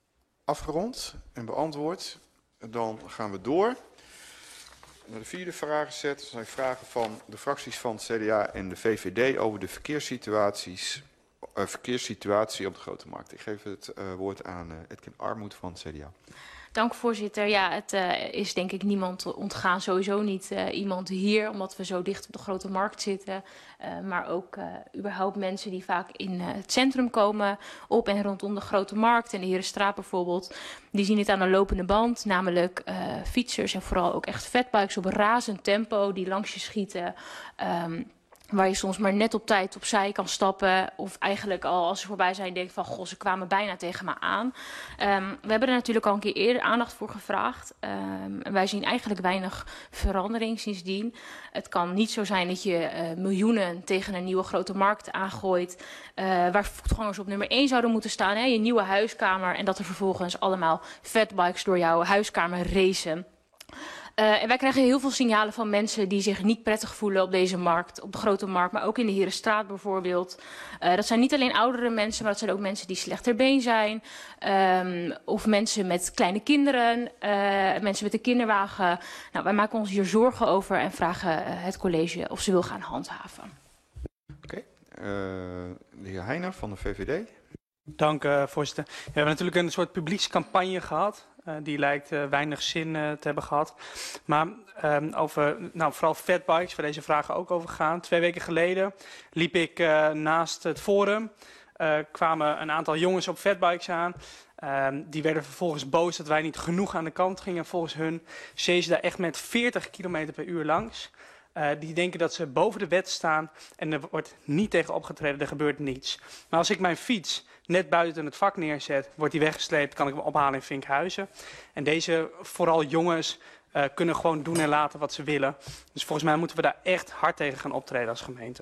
afgerond en beantwoord. Dan gaan we door naar de vierde vragenset. Dat zijn vragen van de fracties van het C D A en de V V D over de verkeerssituaties, uh, verkeerssituatie op de Grote Markt. Ik geef het uh, woord aan uh, Edkin Armoed van het C D A. Dank voorzitter. Ja, het uh, is denk ik niemand ontgaan, sowieso niet uh, iemand hier, omdat we zo dicht op de Grote Markt zitten. Uh, maar ook uh, überhaupt mensen die vaak in uh, het centrum komen, op en rondom de Grote Markt en de Herenstraat bijvoorbeeld. Die zien het aan de lopende band, namelijk uh, fietsers en vooral ook echt fatbikes op razend tempo die langs je schieten. Um, Waar je soms maar net op tijd opzij kan stappen. Of eigenlijk al als ze voorbij zijn denk van, goh, ze kwamen bijna tegen me aan. Um, we hebben er natuurlijk al een keer eerder aandacht voor gevraagd. Um, en wij zien eigenlijk weinig verandering sindsdien. Het kan niet zo zijn dat je uh, miljoenen tegen een nieuwe Grote Markt aangooit. Uh, waar voetgangers op nummer één zouden moeten staan. Hè, je nieuwe huiskamer. En dat er vervolgens allemaal fatbikes door jouw huiskamer racen. Uh, en wij krijgen heel veel signalen van mensen die zich niet prettig voelen op deze markt, op de Grote Markt, maar ook in de Herenstraat bijvoorbeeld. Uh, dat zijn niet alleen oudere mensen, maar dat zijn ook mensen die slecht ter been zijn. Um, of mensen met kleine kinderen, uh, mensen met een kinderwagen. Nou, wij maken ons hier zorgen over en vragen uh, het college of ze wil gaan handhaven. Oké, okay. uh, de heer Heijner van de V V D. Dank uh, voorzitter. Ja, we hebben natuurlijk een soort publiekscampagne gehad. Uh, die lijkt uh, weinig zin uh, te hebben gehad. Maar um, over, nou, vooral fatbikes, waar deze vragen ook over gaan. Twee weken geleden liep ik uh, naast het Forum. Uh, kwamen een aantal jongens op fatbikes aan. Uh, die werden vervolgens boos dat wij niet genoeg aan de kant gingen. Volgens hun zeiden daar echt met veertig kilometer per uur langs. Uh, die denken dat ze boven de wet staan en er wordt niet tegen opgetreden, er gebeurt niets. Maar als ik mijn fiets net buiten het vak neerzet, wordt die weggesleept, kan ik hem ophalen in Vinkhuizen. En deze, vooral jongens, uh, kunnen gewoon doen en laten wat ze willen. Dus volgens mij moeten we daar echt hard tegen gaan optreden als gemeente.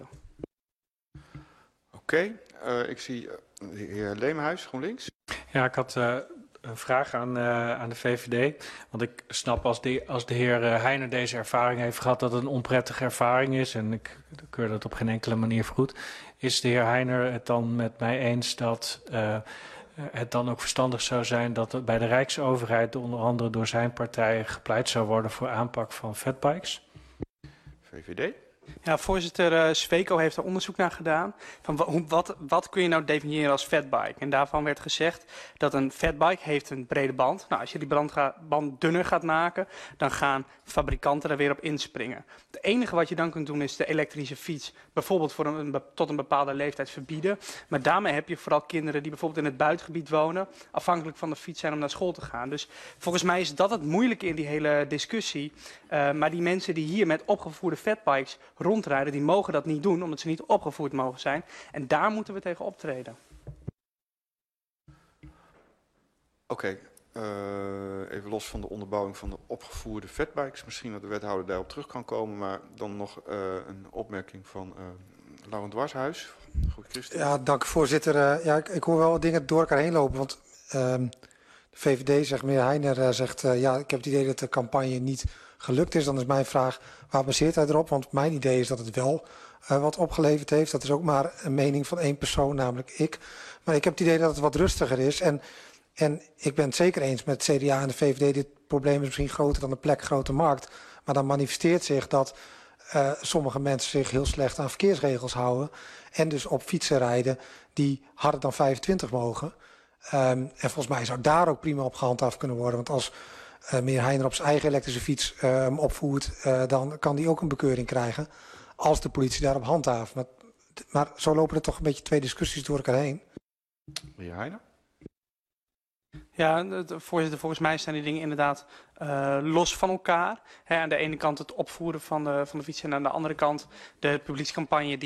Oké, okay, uh, ik zie uh, de heer Leemhuis, GroenLinks. Ja, ik had uh, een vraag aan, uh, aan de V V D. Want ik snap als de, als de heer uh, Heijner deze ervaring heeft gehad dat het een onprettige ervaring is. En ik keur dat op geen enkele manier goed. Is de heer Heijner het dan met mij eens dat uh, het dan ook verstandig zou zijn dat er bij de Rijksoverheid onder andere door zijn partij gepleit zou worden voor aanpak van fatbikes? V V D. Ja, voorzitter uh, Sweco heeft er onderzoek naar gedaan. Van wat, wat, wat kun je nou definiëren als fatbike? En daarvan werd gezegd dat een fatbike heeft een brede band. Nou, als je die band, ga, band dunner gaat maken, dan gaan fabrikanten er weer op inspringen. Het enige wat je dan kunt doen is de elektrische fiets bijvoorbeeld voor een, een, tot een bepaalde leeftijd verbieden. Maar daarmee heb je vooral kinderen die bijvoorbeeld in het buitengebied wonen, afhankelijk van de fiets zijn om naar school te gaan. Dus volgens mij is dat het moeilijke in die hele discussie. Uh, maar die mensen die hier met opgevoerde fatbikes rondrijden, die mogen dat niet doen, omdat ze niet opgevoerd mogen zijn. En daar moeten we tegen optreden. Oké, okay, uh, even los van de onderbouwing van de opgevoerde fatbikes. Misschien dat de wethouder daarop terug kan komen, maar dan nog uh, een opmerking van uh, Laurent Dwarshuis. Goed, Christen. Ja, dank voorzitter. Uh, ja, ik, ik hoor wel dingen door elkaar heen lopen, want uh, de V V D zegt, meneer Heijner uh, zegt, uh, ja, ik heb het idee dat de campagne niet gelukt is. Dan is mijn vraag, waar baseert hij erop? Want mijn idee is dat het wel uh, wat opgeleverd heeft. Dat is ook maar een mening van één persoon, namelijk ik. Maar ik heb het idee dat het wat rustiger is. En, en ik ben het zeker eens met het C D A en de V V D. Dit probleem is misschien groter dan de plek Grote Markt. Maar dan manifesteert zich dat uh, sommige mensen zich heel slecht aan verkeersregels houden. En dus op fietsen rijden die harder dan vijfentwintig mogen. Um, en volgens mij zou daar ook prima op gehandhaafd kunnen worden. Want als Uh, meneer Heijner op zijn eigen elektrische fiets uh, opvoert, uh, dan kan die ook een bekeuring krijgen als de politie daarop handhaaft. Maar, maar zo lopen er toch een beetje twee discussies door elkaar heen. Meneer Heijner? Ja, de, voorzitter, volgens mij zijn die dingen inderdaad uh, los van elkaar. He, aan de ene kant het opvoeren van de, van de fiets en aan de andere kant de publiekscampagne die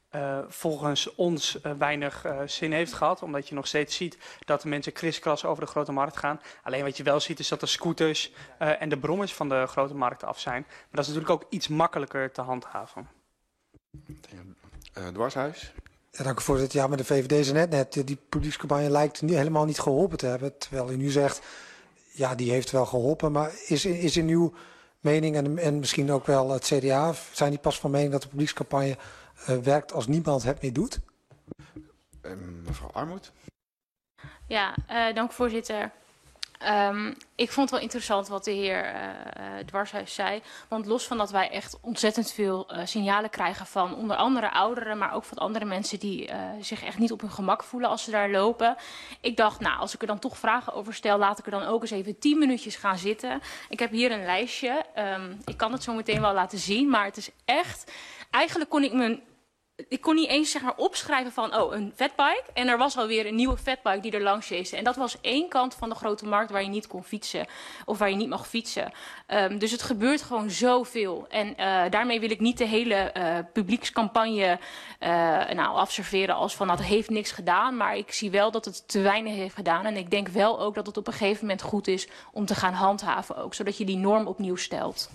uh, volgens ons uh, weinig uh, zin heeft gehad. Omdat je nog steeds ziet dat de mensen kriskras over de Grote Markt gaan. Alleen wat je wel ziet is dat de scooters uh, en de brommers van de Grote Markt af zijn. Maar dat is natuurlijk ook iets makkelijker te handhaven. Uh, Dwarshuis. Ja, dank u voorzitter. Ja, maar de V V D zei net net, die publiekscampagne lijkt niet, helemaal niet geholpen te hebben. Terwijl u nu zegt, ja, die heeft wel geholpen. Maar is, is in uw mening en, en misschien ook wel het C D A, zijn die pas van mening dat de publiekscampagne uh, werkt als niemand het meer doet? Uh, mevrouw Armoed. Ja, uh, dank voorzitter. Um, ik vond het wel interessant wat de heer uh, uh, Dwarshuis zei. Want los van dat wij echt ontzettend veel uh, signalen krijgen van onder andere ouderen, maar ook van andere mensen die uh, zich echt niet op hun gemak voelen als ze daar lopen. Ik dacht, nou, als ik er dan toch vragen over stel, laat ik er dan ook eens even tien minuutjes gaan zitten. Ik heb hier een lijstje. Um, ik kan het zo meteen wel laten zien, maar het is echt... Eigenlijk kon ik mijn... Ik kon niet eens zeg maar, opschrijven van oh, een fatbike. En er was alweer een nieuwe fatbike die er langs chase. En dat was één kant van de Grote Markt waar je niet kon fietsen. Of waar je niet mag fietsen. Um, dus het gebeurt gewoon zoveel. En uh, daarmee wil ik niet de hele uh, publiekscampagne uh, nou, afserveren als van dat heeft niks gedaan. Maar ik zie wel dat het te weinig heeft gedaan. En ik denk wel ook dat het op een gegeven moment goed is om te gaan handhaven ook. Zodat je die norm opnieuw stelt.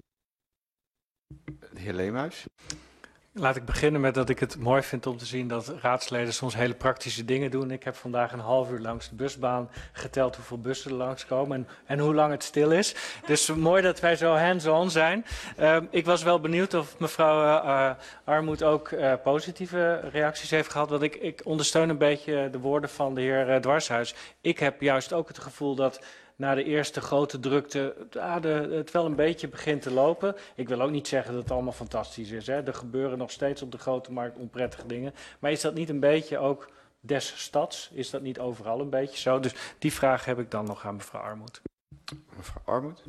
De heer Leemhuis. Laat ik beginnen met dat ik het mooi vind om te zien dat raadsleden soms hele praktische dingen doen. Ik heb vandaag een half uur langs de busbaan geteld hoeveel bussen er langskomen en, en hoe lang het stil is. Dus mooi dat wij zo hands-on zijn. Uh, ik was wel benieuwd of mevrouw uh, Armoed ook uh, positieve reacties heeft gehad. Want ik, ik ondersteun een beetje de woorden van de heer uh, Dwarshuis. Ik heb juist ook het gevoel dat... na de eerste grote drukte ja, de, het wel een beetje begint te lopen. Ik wil ook niet zeggen dat het allemaal fantastisch is. Hè. Er gebeuren nog steeds op de Grote Markt onprettige dingen. Maar is dat niet een beetje ook des stads? Is dat niet overal een beetje zo? Dus die vraag heb ik dan nog aan mevrouw Armoed. Mevrouw Armoed?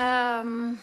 Um,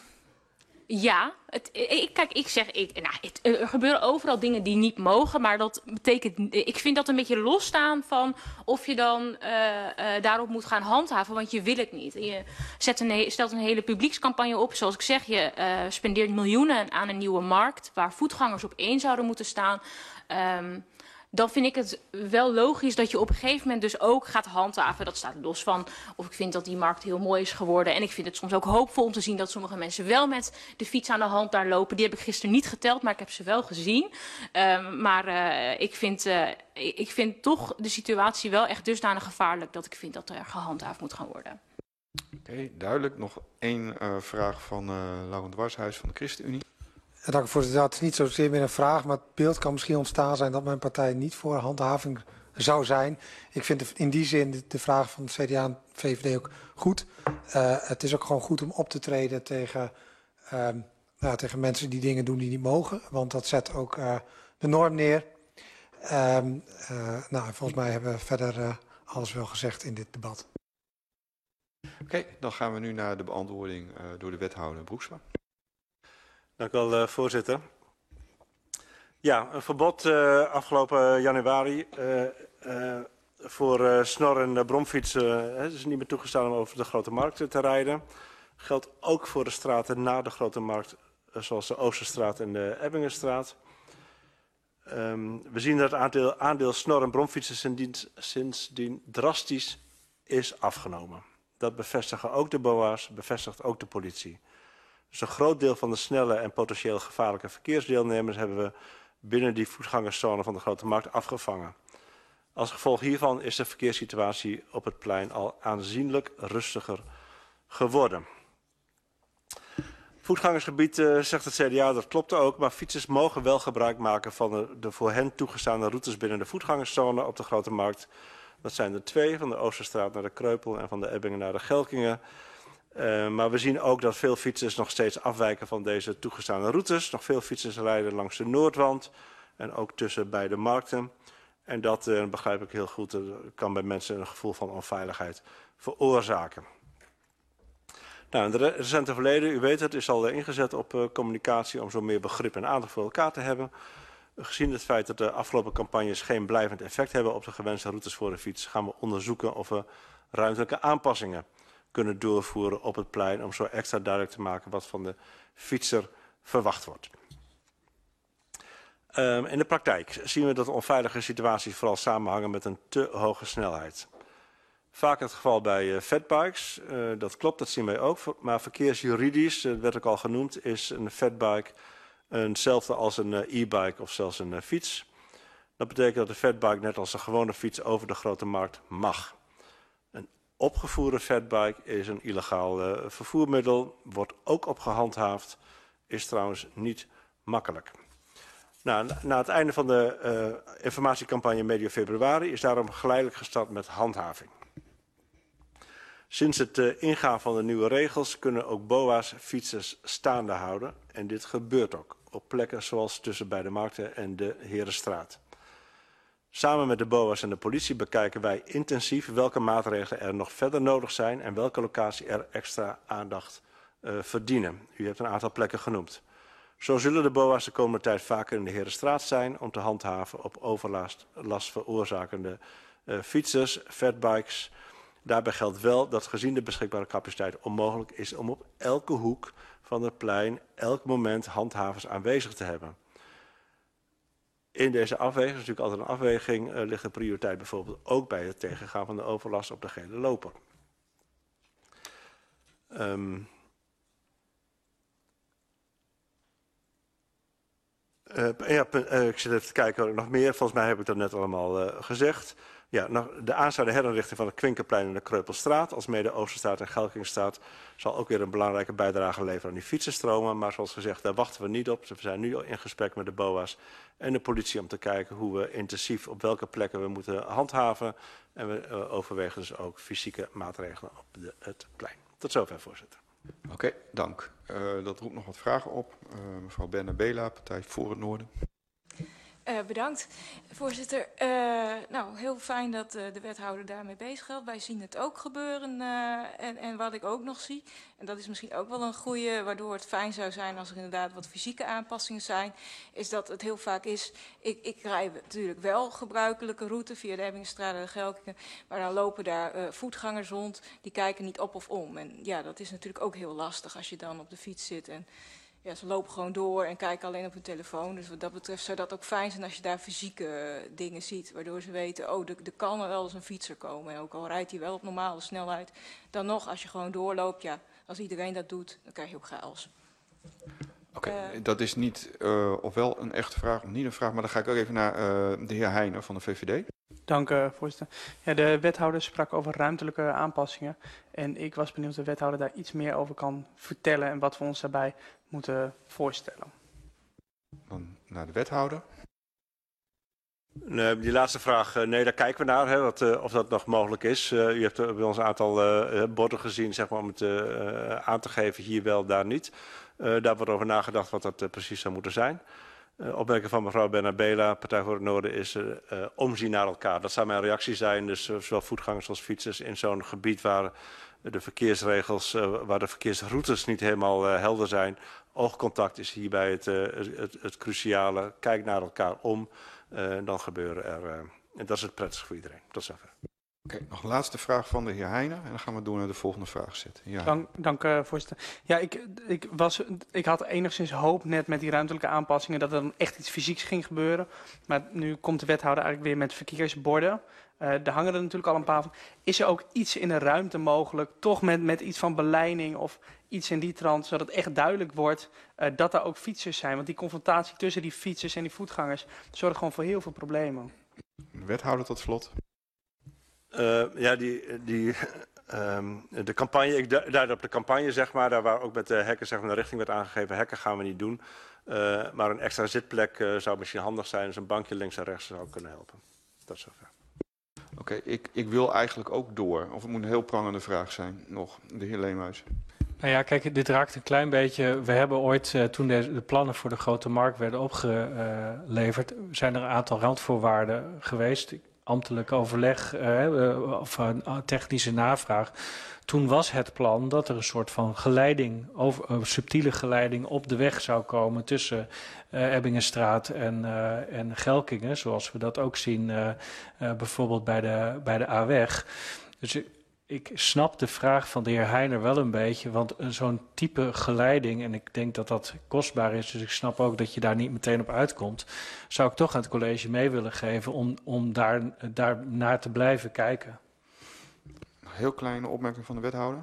ja, het, ik, kijk, ik zeg, ik, nou, het, er gebeuren overal dingen die niet mogen, maar dat betekent, ik vind dat een beetje losstaan van of je dan uh, uh, daarop moet gaan handhaven, want je wil het niet. Je zet een, stelt een hele publiekscampagne op, zoals ik zeg, je uh, spendeert miljoenen aan een nieuwe markt, waar voetgangers op één zouden moeten staan. Um, dan vind ik het wel logisch dat je op een gegeven moment dus ook gaat handhaven. Dat staat los van of ik vind dat die markt heel mooi is geworden. En ik vind het soms ook hoopvol om te zien dat sommige mensen wel met de fiets aan de hand daar lopen. Die heb ik gisteren niet geteld, maar ik heb ze wel gezien. Um, maar uh, ik, vind, uh, ik vind toch de situatie wel echt dusdanig gevaarlijk dat ik vind dat er gehandhaafd moet gaan worden. Oké, okay, duidelijk. Nog één uh, vraag van uh, Laurent Dwarshuis van de ChristenUnie. Ja, dank u voorzitter. Ja, het is niet zozeer meer een vraag, maar het beeld kan misschien ontstaan zijn dat mijn partij niet voor handhaving zou zijn. Ik vind in die zin de, de vraag van het C D A en V V D ook goed. Uh, het is ook gewoon goed om op te treden tegen, uh, nou, tegen mensen die dingen doen die niet mogen. Want dat zet ook uh, de norm neer. Uh, uh, nou, volgens mij hebben we verder uh, alles wel gezegd in dit debat. Oké, okay, dan gaan we nu naar de beantwoording uh, door de wethouder Broeksma. Dank u wel, uh, voorzitter. Ja, een verbod uh, afgelopen januari uh, uh, voor uh, snor- en uh, bromfietsen. Het is niet meer toegestaan om over de Grote Markt te rijden. Geldt ook voor de straten na de Grote Markt, uh, zoals de Oosterstraat en de Ebbingenstraat. Um, we zien dat het aandeel, aandeel snor- en bromfietsen sindsdien, sindsdien drastisch is afgenomen. Dat bevestigen ook de B O A's, bevestigt ook de politie. Dus een groot deel van de snelle en potentieel gevaarlijke verkeersdeelnemers hebben we binnen die voetgangerszone van de Grote Markt afgevangen. Als gevolg hiervan is de verkeerssituatie op het plein al aanzienlijk rustiger geworden. Voetgangersgebied, uh, zegt het C D A, dat klopt ook, maar fietsers mogen wel gebruik maken van de, de voor hen toegestaande routes binnen de voetgangerszone op de Grote Markt. Dat zijn er twee, van de Oosterstraat naar de Kreupel en van de Ebbingen naar de Gelkingen. Uh, maar we zien ook dat veel fietsers nog steeds afwijken van deze toegestaande routes. Nog veel fietsers rijden langs de Noordwand en ook tussen beide markten. En dat uh, begrijp ik heel goed, uh, kan bij mensen een gevoel van onveiligheid veroorzaken. Nou, in het recente verleden, u weet het, is al ingezet op uh, communicatie om zo meer begrip en aandacht voor elkaar te hebben. Gezien het feit dat de afgelopen campagnes geen blijvend effect hebben op de gewenste routes voor de fiets, gaan we onderzoeken of we ruimtelijke aanpassingen kunnen doorvoeren op het plein om zo extra duidelijk te maken wat van de fietser verwacht wordt. Um, in de praktijk zien we dat onveilige situaties vooral samenhangen met een te hoge snelheid. Vaak het geval bij uh, fatbikes, uh, dat klopt, dat zien wij ook. Maar verkeersjuridisch, dat werd ook al genoemd, is een fatbike hetzelfde als een uh, e-bike of zelfs een uh, fiets. Dat betekent dat de fatbike net als een gewone fiets over de grote markt mag. Een opgevoerde fatbike is een illegaal uh, vervoermiddel, wordt ook op gehandhaafd, is trouwens niet makkelijk. Nou, na het einde van de uh, informatiecampagne medio februari is daarom geleidelijk gestart met handhaving. Sinds het uh, ingaan van de nieuwe regels kunnen ook B O A's fietsers staande houden. En dit gebeurt ook op plekken zoals tussen bij de markten en de Herenstraat. Samen met de B O A's en de politie bekijken wij intensief welke maatregelen er nog verder nodig zijn en welke locatie er extra aandacht uh, verdienen. U hebt een aantal plekken genoemd. Zo zullen de B O A's de komende tijd vaker in de Herenstraat zijn om te handhaven op overlast last veroorzakende uh, fietsers, fatbikes. Daarbij geldt wel dat gezien de beschikbare capaciteit onmogelijk is om op elke hoek van het plein elk moment handhavers aanwezig te hebben. In deze afweging, is natuurlijk altijd een afweging, uh, ligt de prioriteit bijvoorbeeld ook bij het tegengaan van de overlast op de gele loper. Um, Uh, ja, uh, ik zit even te kijken nog meer. Volgens mij heb ik dat net allemaal uh, gezegd. Ja, nog, de aanstaande herinrichting van het Kwinkerplein en de Kreupelstraat, als mede Oosterstraat en Gelkingstraat, zal ook weer een belangrijke bijdrage leveren aan die fietsenstromen. Maar zoals gezegd, daar wachten we niet op. We zijn nu in gesprek met de B O A's en de politie om te kijken hoe we intensief op welke plekken we moeten handhaven. En we uh, overwegen dus ook fysieke maatregelen op de, het plein. Tot zover, voorzitter. Oké, okay, dank. Uh, dat roept nog wat vragen op. Uh, mevrouw Bernabela, Partij voor het Noorden. Uh, bedankt, voorzitter. Uh, nou, heel fijn dat uh, de wethouder daarmee bezig is. Wij zien het ook gebeuren uh, en, en wat ik ook nog zie, en dat is misschien ook wel een goede, waardoor het fijn zou zijn als er inderdaad wat fysieke aanpassingen zijn, is dat het heel vaak is, ik, ik rij natuurlijk wel gebruikelijke route via de Ebbingenstraat en de Gelkingen, maar dan lopen daar uh, voetgangers rond, die kijken niet op of om. En ja, dat is natuurlijk ook heel lastig als je dan op de fiets zit en ja, ze lopen gewoon door en kijken alleen op hun telefoon. Dus wat dat betreft zou dat ook fijn zijn als je daar fysieke uh, dingen ziet. Waardoor ze weten, oh, er kan er wel eens een fietser komen. En ook al rijdt hij wel op normale snelheid. Dan nog, als je gewoon doorloopt, ja, als iedereen dat doet, dan krijg je ook chaos. Oké, okay, uh, dat is niet uh, ofwel een echte vraag of niet een vraag. Maar dan ga ik ook even naar uh, de heer Heijnen van de V V D. Dank u, voorzitter. Ja, de wethouder sprak over ruimtelijke aanpassingen. En ik was benieuwd of de wethouder daar iets meer over kan vertellen en wat we ons daarbij moeten voorstellen. Dan naar de wethouder. Nee, die laatste vraag, nee, daar kijken we naar, hè, wat, uh, of dat nog mogelijk is. Uh, u hebt bij ons een aantal uh, borden gezien, zeg maar, om het uh, aan te geven, hier wel, daar niet. Uh, daar wordt over nagedacht wat dat uh, precies zou moeten zijn. Uh, opmerking van mevrouw Bernabela, Partij voor het Noorden, is uh, uh, omzien naar elkaar. Dat zou mijn reactie zijn, dus uh, zowel voetgangers als fietsers in zo'n gebied waar de verkeersregels, uh, waar de verkeersroutes niet helemaal uh, helder zijn. Oogcontact is hierbij het, uh, het, het, het cruciale. Kijk naar elkaar om, uh, dan gebeuren er, uh, en dat is het prettigst voor iedereen. Tot zover. Oké, okay, nog een laatste vraag van de heer Heijnen en dan gaan we door naar de volgende vraag zitten. Ja. Dank, dank uh, voorzitter. Ja, ik, ik, was, ik had enigszins hoop net met die ruimtelijke aanpassingen dat er dan echt iets fysieks ging gebeuren. Maar nu komt de wethouder eigenlijk weer met verkeersborden. Uh, daar hangen er natuurlijk al een paar van. Is er ook iets in de ruimte mogelijk, toch met, met iets van beleiding of iets in die trant, zodat echt duidelijk wordt uh, dat er ook fietsers zijn? Want die confrontatie tussen die fietsers en die voetgangers zorgt gewoon voor heel veel problemen. De wethouder tot slot. Uh, ja, die, die, um, de campagne, ik duid op de campagne, zeg maar, daar waar ook met de hekken, zeg maar, de richting werd aangegeven, hekken gaan we niet doen. Uh, maar een extra zitplek uh, zou misschien handig zijn, dus een bankje links en rechts zou kunnen helpen. Dat is zover. Oké, okay, ik, ik wil eigenlijk ook door, of het moet een heel prangende vraag zijn nog, de heer Leemhuis. Nou ja, kijk, dit raakt een klein beetje. We hebben ooit, uh, toen de, de plannen voor de grote markt werden opgeleverd, zijn er een aantal randvoorwaarden geweest. Ambtelijk overleg uh, of uh, technische navraag. Toen was het plan dat er een soort van geleiding, over, uh, subtiele geleiding op de weg zou komen tussen uh, Ebbingenstraat en, uh, en Gelkingen, zoals we dat ook zien uh, uh, bijvoorbeeld bij de, bij de A-weg. Dus ik snap de vraag van de heer Heijner wel een beetje, want zo'n type geleiding, en ik denk dat dat kostbaar is, dus ik snap ook dat je daar niet meteen op uitkomt, zou ik toch aan het college mee willen geven om, om daar, daar naar te blijven kijken. Een heel kleine opmerking van de wethouder.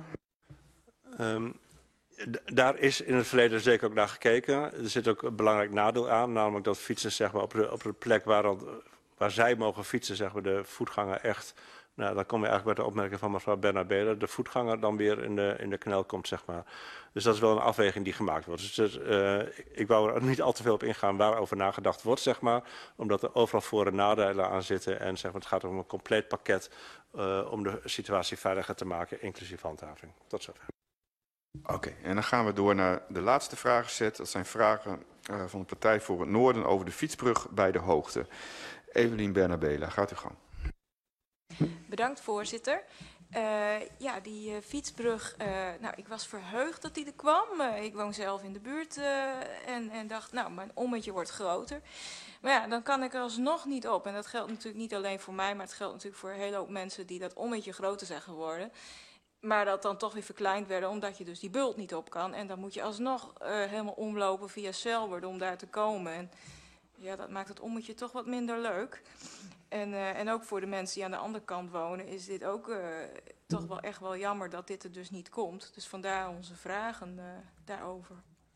Um, daar is in het verleden zeker ook naar gekeken. Er zit ook een belangrijk nadeel aan, namelijk dat fietsers zeg maar, op, de, op de plek waar, waar zij mogen fietsen, zeg maar, de voetganger echt... Nou, dan kom je eigenlijk bij de opmerking van mevrouw Bernabela, de voetganger dan weer in de, in de knel komt, zeg maar. Dus dat is wel een afweging die gemaakt wordt. Dus uh, ik wou er niet al te veel op ingaan waarover nagedacht wordt, zeg maar. Omdat er overal voor- en nadelen aan zitten. En zeg maar, het gaat om een compleet pakket uh, om de situatie veiliger te maken, inclusief handhaving. Tot zover. Oké, okay, en dan gaan we door naar de laatste vragenset. Dat zijn vragen uh, van de Partij voor het Noorden over de fietsbrug bij de Hoogte. Evelien Bernabela, gaat u gang. Bedankt, voorzitter. Uh, ja, die uh, fietsbrug, uh, nou, ik was verheugd dat die er kwam. Uh, ik woon zelf in de buurt uh, en, en dacht, nou, mijn ommetje wordt groter. Maar ja, dan kan ik er alsnog niet op. En dat geldt natuurlijk niet alleen voor mij, maar het geldt natuurlijk voor een hele hoop mensen die dat ommetje groter zijn geworden. Maar dat dan toch weer verkleind werden, omdat je dus die bult niet op kan. En dan moet je alsnog uh, helemaal omlopen via Selwerd om daar te komen. En ja, dat maakt het ommetje toch wat minder leuk. En, uh, en ook voor de mensen die aan de andere kant wonen is dit ook uh, toch wel echt wel jammer dat dit er dus niet komt. Dus vandaar onze vragen uh, daarover.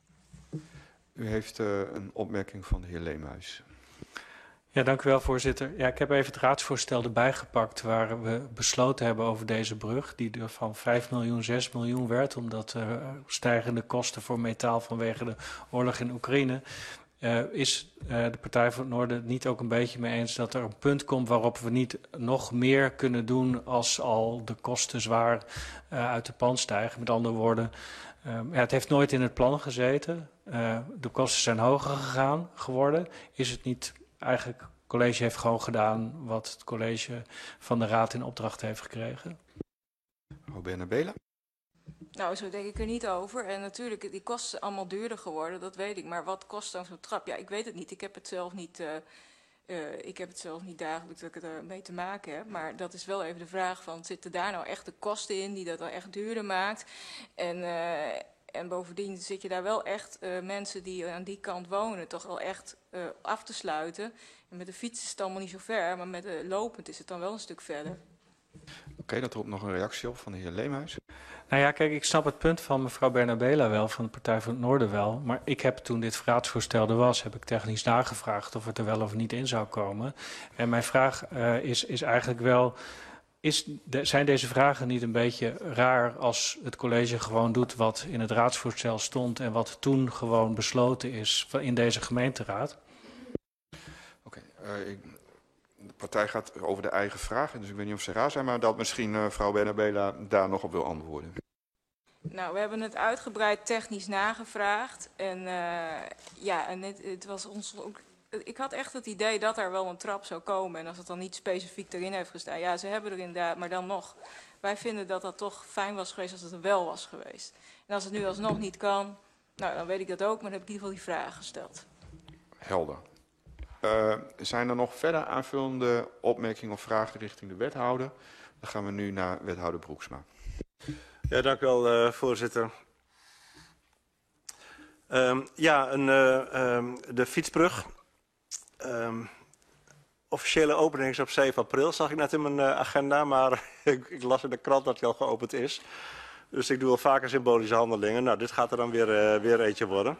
U heeft uh, een opmerking van de heer Leemhuis. Ja, dank u wel, voorzitter. Ja, ik heb even het raadsvoorstel erbij gepakt waar we besloten hebben over deze brug, die er van vijf miljoen, zes miljoen werd, omdat uh, stijgende kosten voor metaal vanwege de oorlog in Oekraïne. Uh, is uh, de Partij voor het Noorden het niet ook een beetje mee eens dat er een punt komt waarop we niet nog meer kunnen doen als al de kosten zwaar uh, uit de pan stijgen? Met andere woorden, uh, ja, het heeft nooit in het plan gezeten. Uh, de kosten zijn hoger gegaan geworden. Is het niet eigenlijk, het college heeft gewoon gedaan wat het college van de Raad in opdracht heeft gekregen? Mevrouw Bernabela. Nou, zo denk ik er niet over. En natuurlijk, die kosten zijn allemaal duurder geworden, dat weet ik. Maar wat kost dan zo'n trap? Ja, ik weet het niet. Ik heb het zelf niet, uh, uh, ik heb het zelf niet dagelijks dat ik er mee te maken heb. Maar dat is wel even de vraag van, zitten daar nou echt de kosten in die dat dan echt duurder maakt? En, uh, en bovendien zit je daar wel echt uh, mensen die aan die kant wonen toch wel echt uh, af te sluiten. En met de fiets is het allemaal niet zo ver, maar met uh, lopend is het dan wel een stuk verder. Oké, okay, dat roept nog een reactie op van de heer Leemhuis. Nou ja, kijk, ik snap het punt van mevrouw Bernabela wel, van de Partij voor het Noorden wel. Maar ik heb toen dit raadsvoorstel er was, heb ik technisch nagevraagd of het er wel of niet in zou komen. En mijn vraag uh, is, is eigenlijk wel, is de, zijn deze vragen niet een beetje raar als het college gewoon doet wat in het raadsvoorstel stond en wat toen gewoon besloten is in deze gemeenteraad? Oké, okay, uh, ik... De partij gaat over de eigen vragen, dus ik weet niet of ze raar zijn, maar dat misschien uh, mevrouw Bernabela daar nog op wil antwoorden. Nou, we hebben het uitgebreid technisch nagevraagd. En uh, ja, en het, het was ons ook. Ik had echt het idee dat er wel een trap zou komen. En als het dan niet specifiek erin heeft gestaan. Ja, ze hebben er inderdaad, maar dan nog. Wij vinden dat dat toch fijn was geweest als het er wel was geweest. En als het nu alsnog niet kan, nou, dan weet ik dat ook, maar dan heb ik in ieder geval die vraag gesteld. Helder. Uh, zijn er nog verder aanvullende opmerkingen of vragen richting de wethouder? Dan gaan we nu naar wethouder Broeksma. Ja, dank u wel, uh, voorzitter. Um, ja, een, uh, um, de fietsbrug. Um, officiële opening is op zeven april, zag ik net in mijn uh, agenda, maar ik, ik las in de krant dat hij al geopend is. Dus ik doe al vaker symbolische handelingen. Nou, dit gaat er dan weer, uh, weer eentje worden.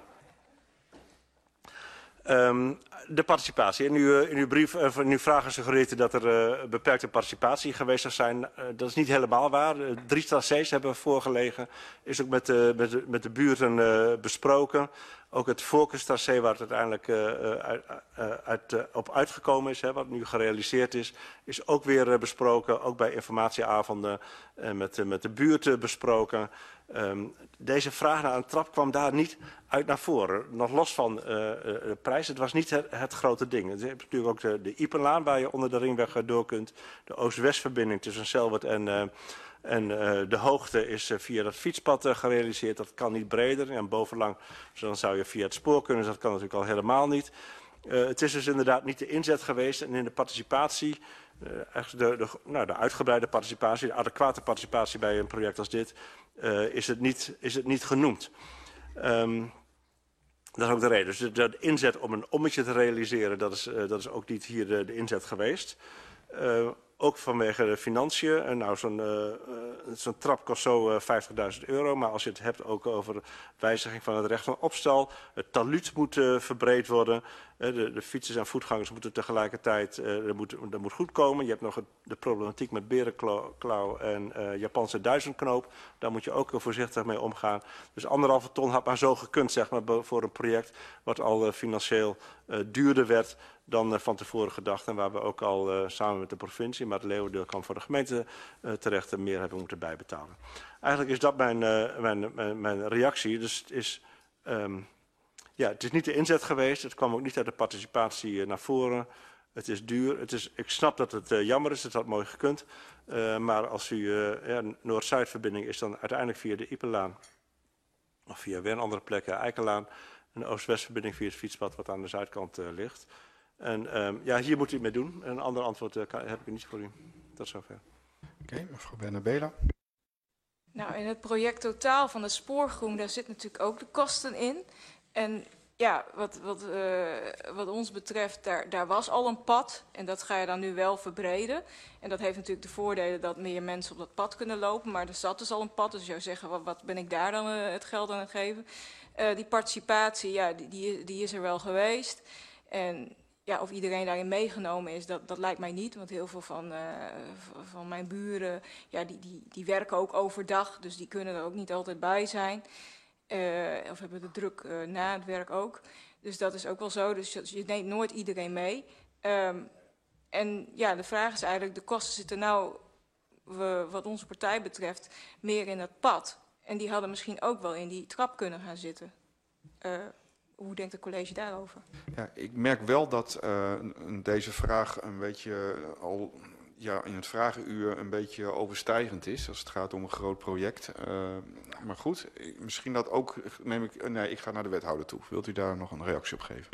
Um, de participatie. In uw, in uw brief, uh, in uw vragen suggereert u dat er uh, beperkte participatie geweest zou zijn. Uh, dat is niet helemaal waar. Uh, drie tracés hebben we voorgelegen. Is ook met de, met de, met de buurten uh, besproken. Ook het voorkeurstracé waar het uiteindelijk uh, uit, uh, uit, uh, op uitgekomen is, hè, wat nu gerealiseerd is, is ook weer uh, besproken. Ook bij informatieavonden uh, met, uh, met de buurt besproken. Um, deze vraag naar een trap kwam daar niet uit naar voren. Nog los van uh, de prijs, het was niet het, het grote ding. Je hebt natuurlijk ook de, de Ipenlaan waar je onder de ringweg door kunt. De Oost-West-verbinding tussen Selwerd en, uh, en uh, de hoogte is uh, via dat fietspad uh, gerealiseerd. Dat kan niet breder en bovenlang, dus dan zou je via het spoor kunnen, dus dat kan natuurlijk al helemaal niet. Uh, het is dus inderdaad niet de inzet geweest en in de participatie, uh, eigenlijk de, de, nou, de uitgebreide participatie, de adequate participatie bij een project als dit, uh, is, het niet, is het niet genoemd. Um, dat is ook de reden. Dus de, de inzet om een ommetje te realiseren, dat is, uh, dat is ook niet hier de, de inzet geweest. Uh, Ook vanwege de financiën. En nou, zo'n uh, zo'n trap kost zo uh, vijftigduizend euro. Maar als je het hebt ook over wijziging van het recht van opstal. Het talud moet uh, verbreed worden. Uh, de, de fietsers en voetgangers moeten tegelijkertijd, uh, dat, moet, dat moet goed komen. Je hebt nog het, de problematiek met berenklauw en uh, Japanse duizendknoop. Daar moet je ook uh, voorzichtig mee omgaan. Dus anderhalve ton had maar zo gekund, zeg maar, voor een project wat al uh, financieel uh, duurder werd dan uh, van tevoren gedacht. En waar we ook al uh, samen met de provincie, maar het leeuwendeel kan voor de gemeente uh, terecht en meer hebben moeten bijbetalen. Eigenlijk is dat mijn, uh, mijn, mijn, mijn reactie. Dus het is, um, ja, het is niet de inzet geweest. Het kwam ook niet uit de participatie uh, naar voren. Het is duur. Het is, ik snap dat het uh, jammer is. Het had mooi gekund. Uh, maar als u uh, ja, Noord-Zuid-verbinding is dan uiteindelijk via de Ipelaan. Of via weer een andere plek, uh, Eikelaan. En de Oost-West-verbinding via het fietspad wat aan de zuidkant uh, ligt. En um, ja, hier moet u het mee doen. Een ander antwoord uh, kan, heb ik niet voor u. Tot zover. Oké, okay, mevrouw Bernabela. Nou, in het project totaal van de spoorgroen, daar zit natuurlijk ook de kosten in. En ja, wat, wat, uh, wat ons betreft, daar, daar was al een pad. En dat ga je dan nu wel verbreden. En dat heeft natuurlijk de voordelen dat meer mensen op dat pad kunnen lopen. Maar er zat dus al een pad, dus je zou zeggen, wat, wat ben ik daar dan uh, het geld aan het geven? Uh, die participatie, ja, die, die, die is er wel geweest. En ja, of iedereen daarin meegenomen is, dat, dat lijkt mij niet. Want heel veel van, uh, van mijn buren, ja, die, die, die werken ook overdag. Dus die kunnen er ook niet altijd bij zijn. Uh, of hebben de druk uh, na het werk ook. Dus dat is ook wel zo. Dus je neemt nooit iedereen mee. Um, en ja, de vraag is eigenlijk, de kosten zitten nou, we, wat onze partij betreft, meer in het pad. En die hadden misschien ook wel in die trap kunnen gaan zitten. Uh, Hoe denkt het college daarover? Ja, ik merk wel dat uh, deze vraag een beetje al ja, in het vragenuur een beetje overstijgend is. Als het gaat om een groot project. Uh, maar goed, misschien dat ook, neem ik, nee, ik ga naar de wethouder toe. Wilt u daar nog een reactie op geven?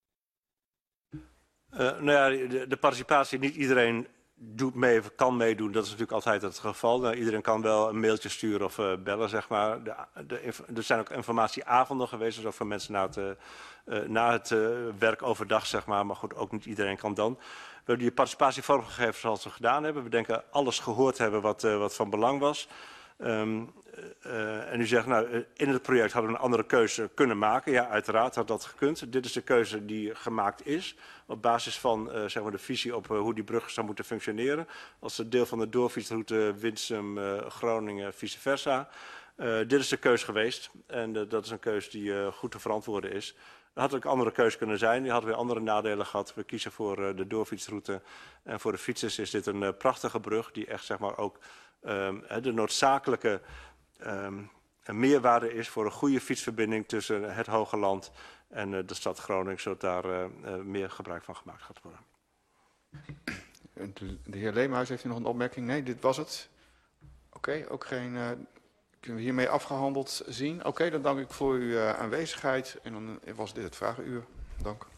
Uh, nou ja, de, de participatie, niet iedereen doet mee of kan meedoen. Dat is natuurlijk altijd het geval. Nou, iedereen kan wel een mailtje sturen of uh, bellen, zeg maar. De, de, er zijn ook informatieavonden geweest, dus ook voor mensen na het, uh, uh, na het uh, werk overdag, zeg maar. Maar goed, ook niet iedereen kan dan. We hebben die participatie vormgegeven zoals we gedaan hebben. We denken alles gehoord hebben wat, uh, wat van belang was. Um, uh, en u zegt, nou, in het project hadden we een andere keuze kunnen maken. Ja, uiteraard had dat gekund. Dit is de keuze die gemaakt is. Op basis van uh, zeg maar de visie op uh, hoe die brug zou moeten functioneren. Als deel van de doorfietsroute Winsum, uh, Groningen, vice versa. Uh, dit is de keuze geweest. En uh, dat is een keuze die uh, goed te verantwoorden is. Er had ook een andere keuze kunnen zijn. Die hadden weer andere nadelen gehad. We kiezen voor uh, de doorfietsroute. En voor de fietsers is dit een uh, prachtige brug die echt zeg maar ook Um, de noodzakelijke um, meerwaarde is voor een goede fietsverbinding tussen het Hoge Land en uh, de stad Groningen, zodat daar uh, uh, meer gebruik van gemaakt gaat worden. De, de heer Leemhuis, heeft u nog een opmerking? Nee, dit was het. Oké, okay, ook geen. Uh, kunnen we hiermee afgehandeld zien? Oké, okay, dan dank ik voor uw uh, aanwezigheid en dan was dit het vragenuur. Dank.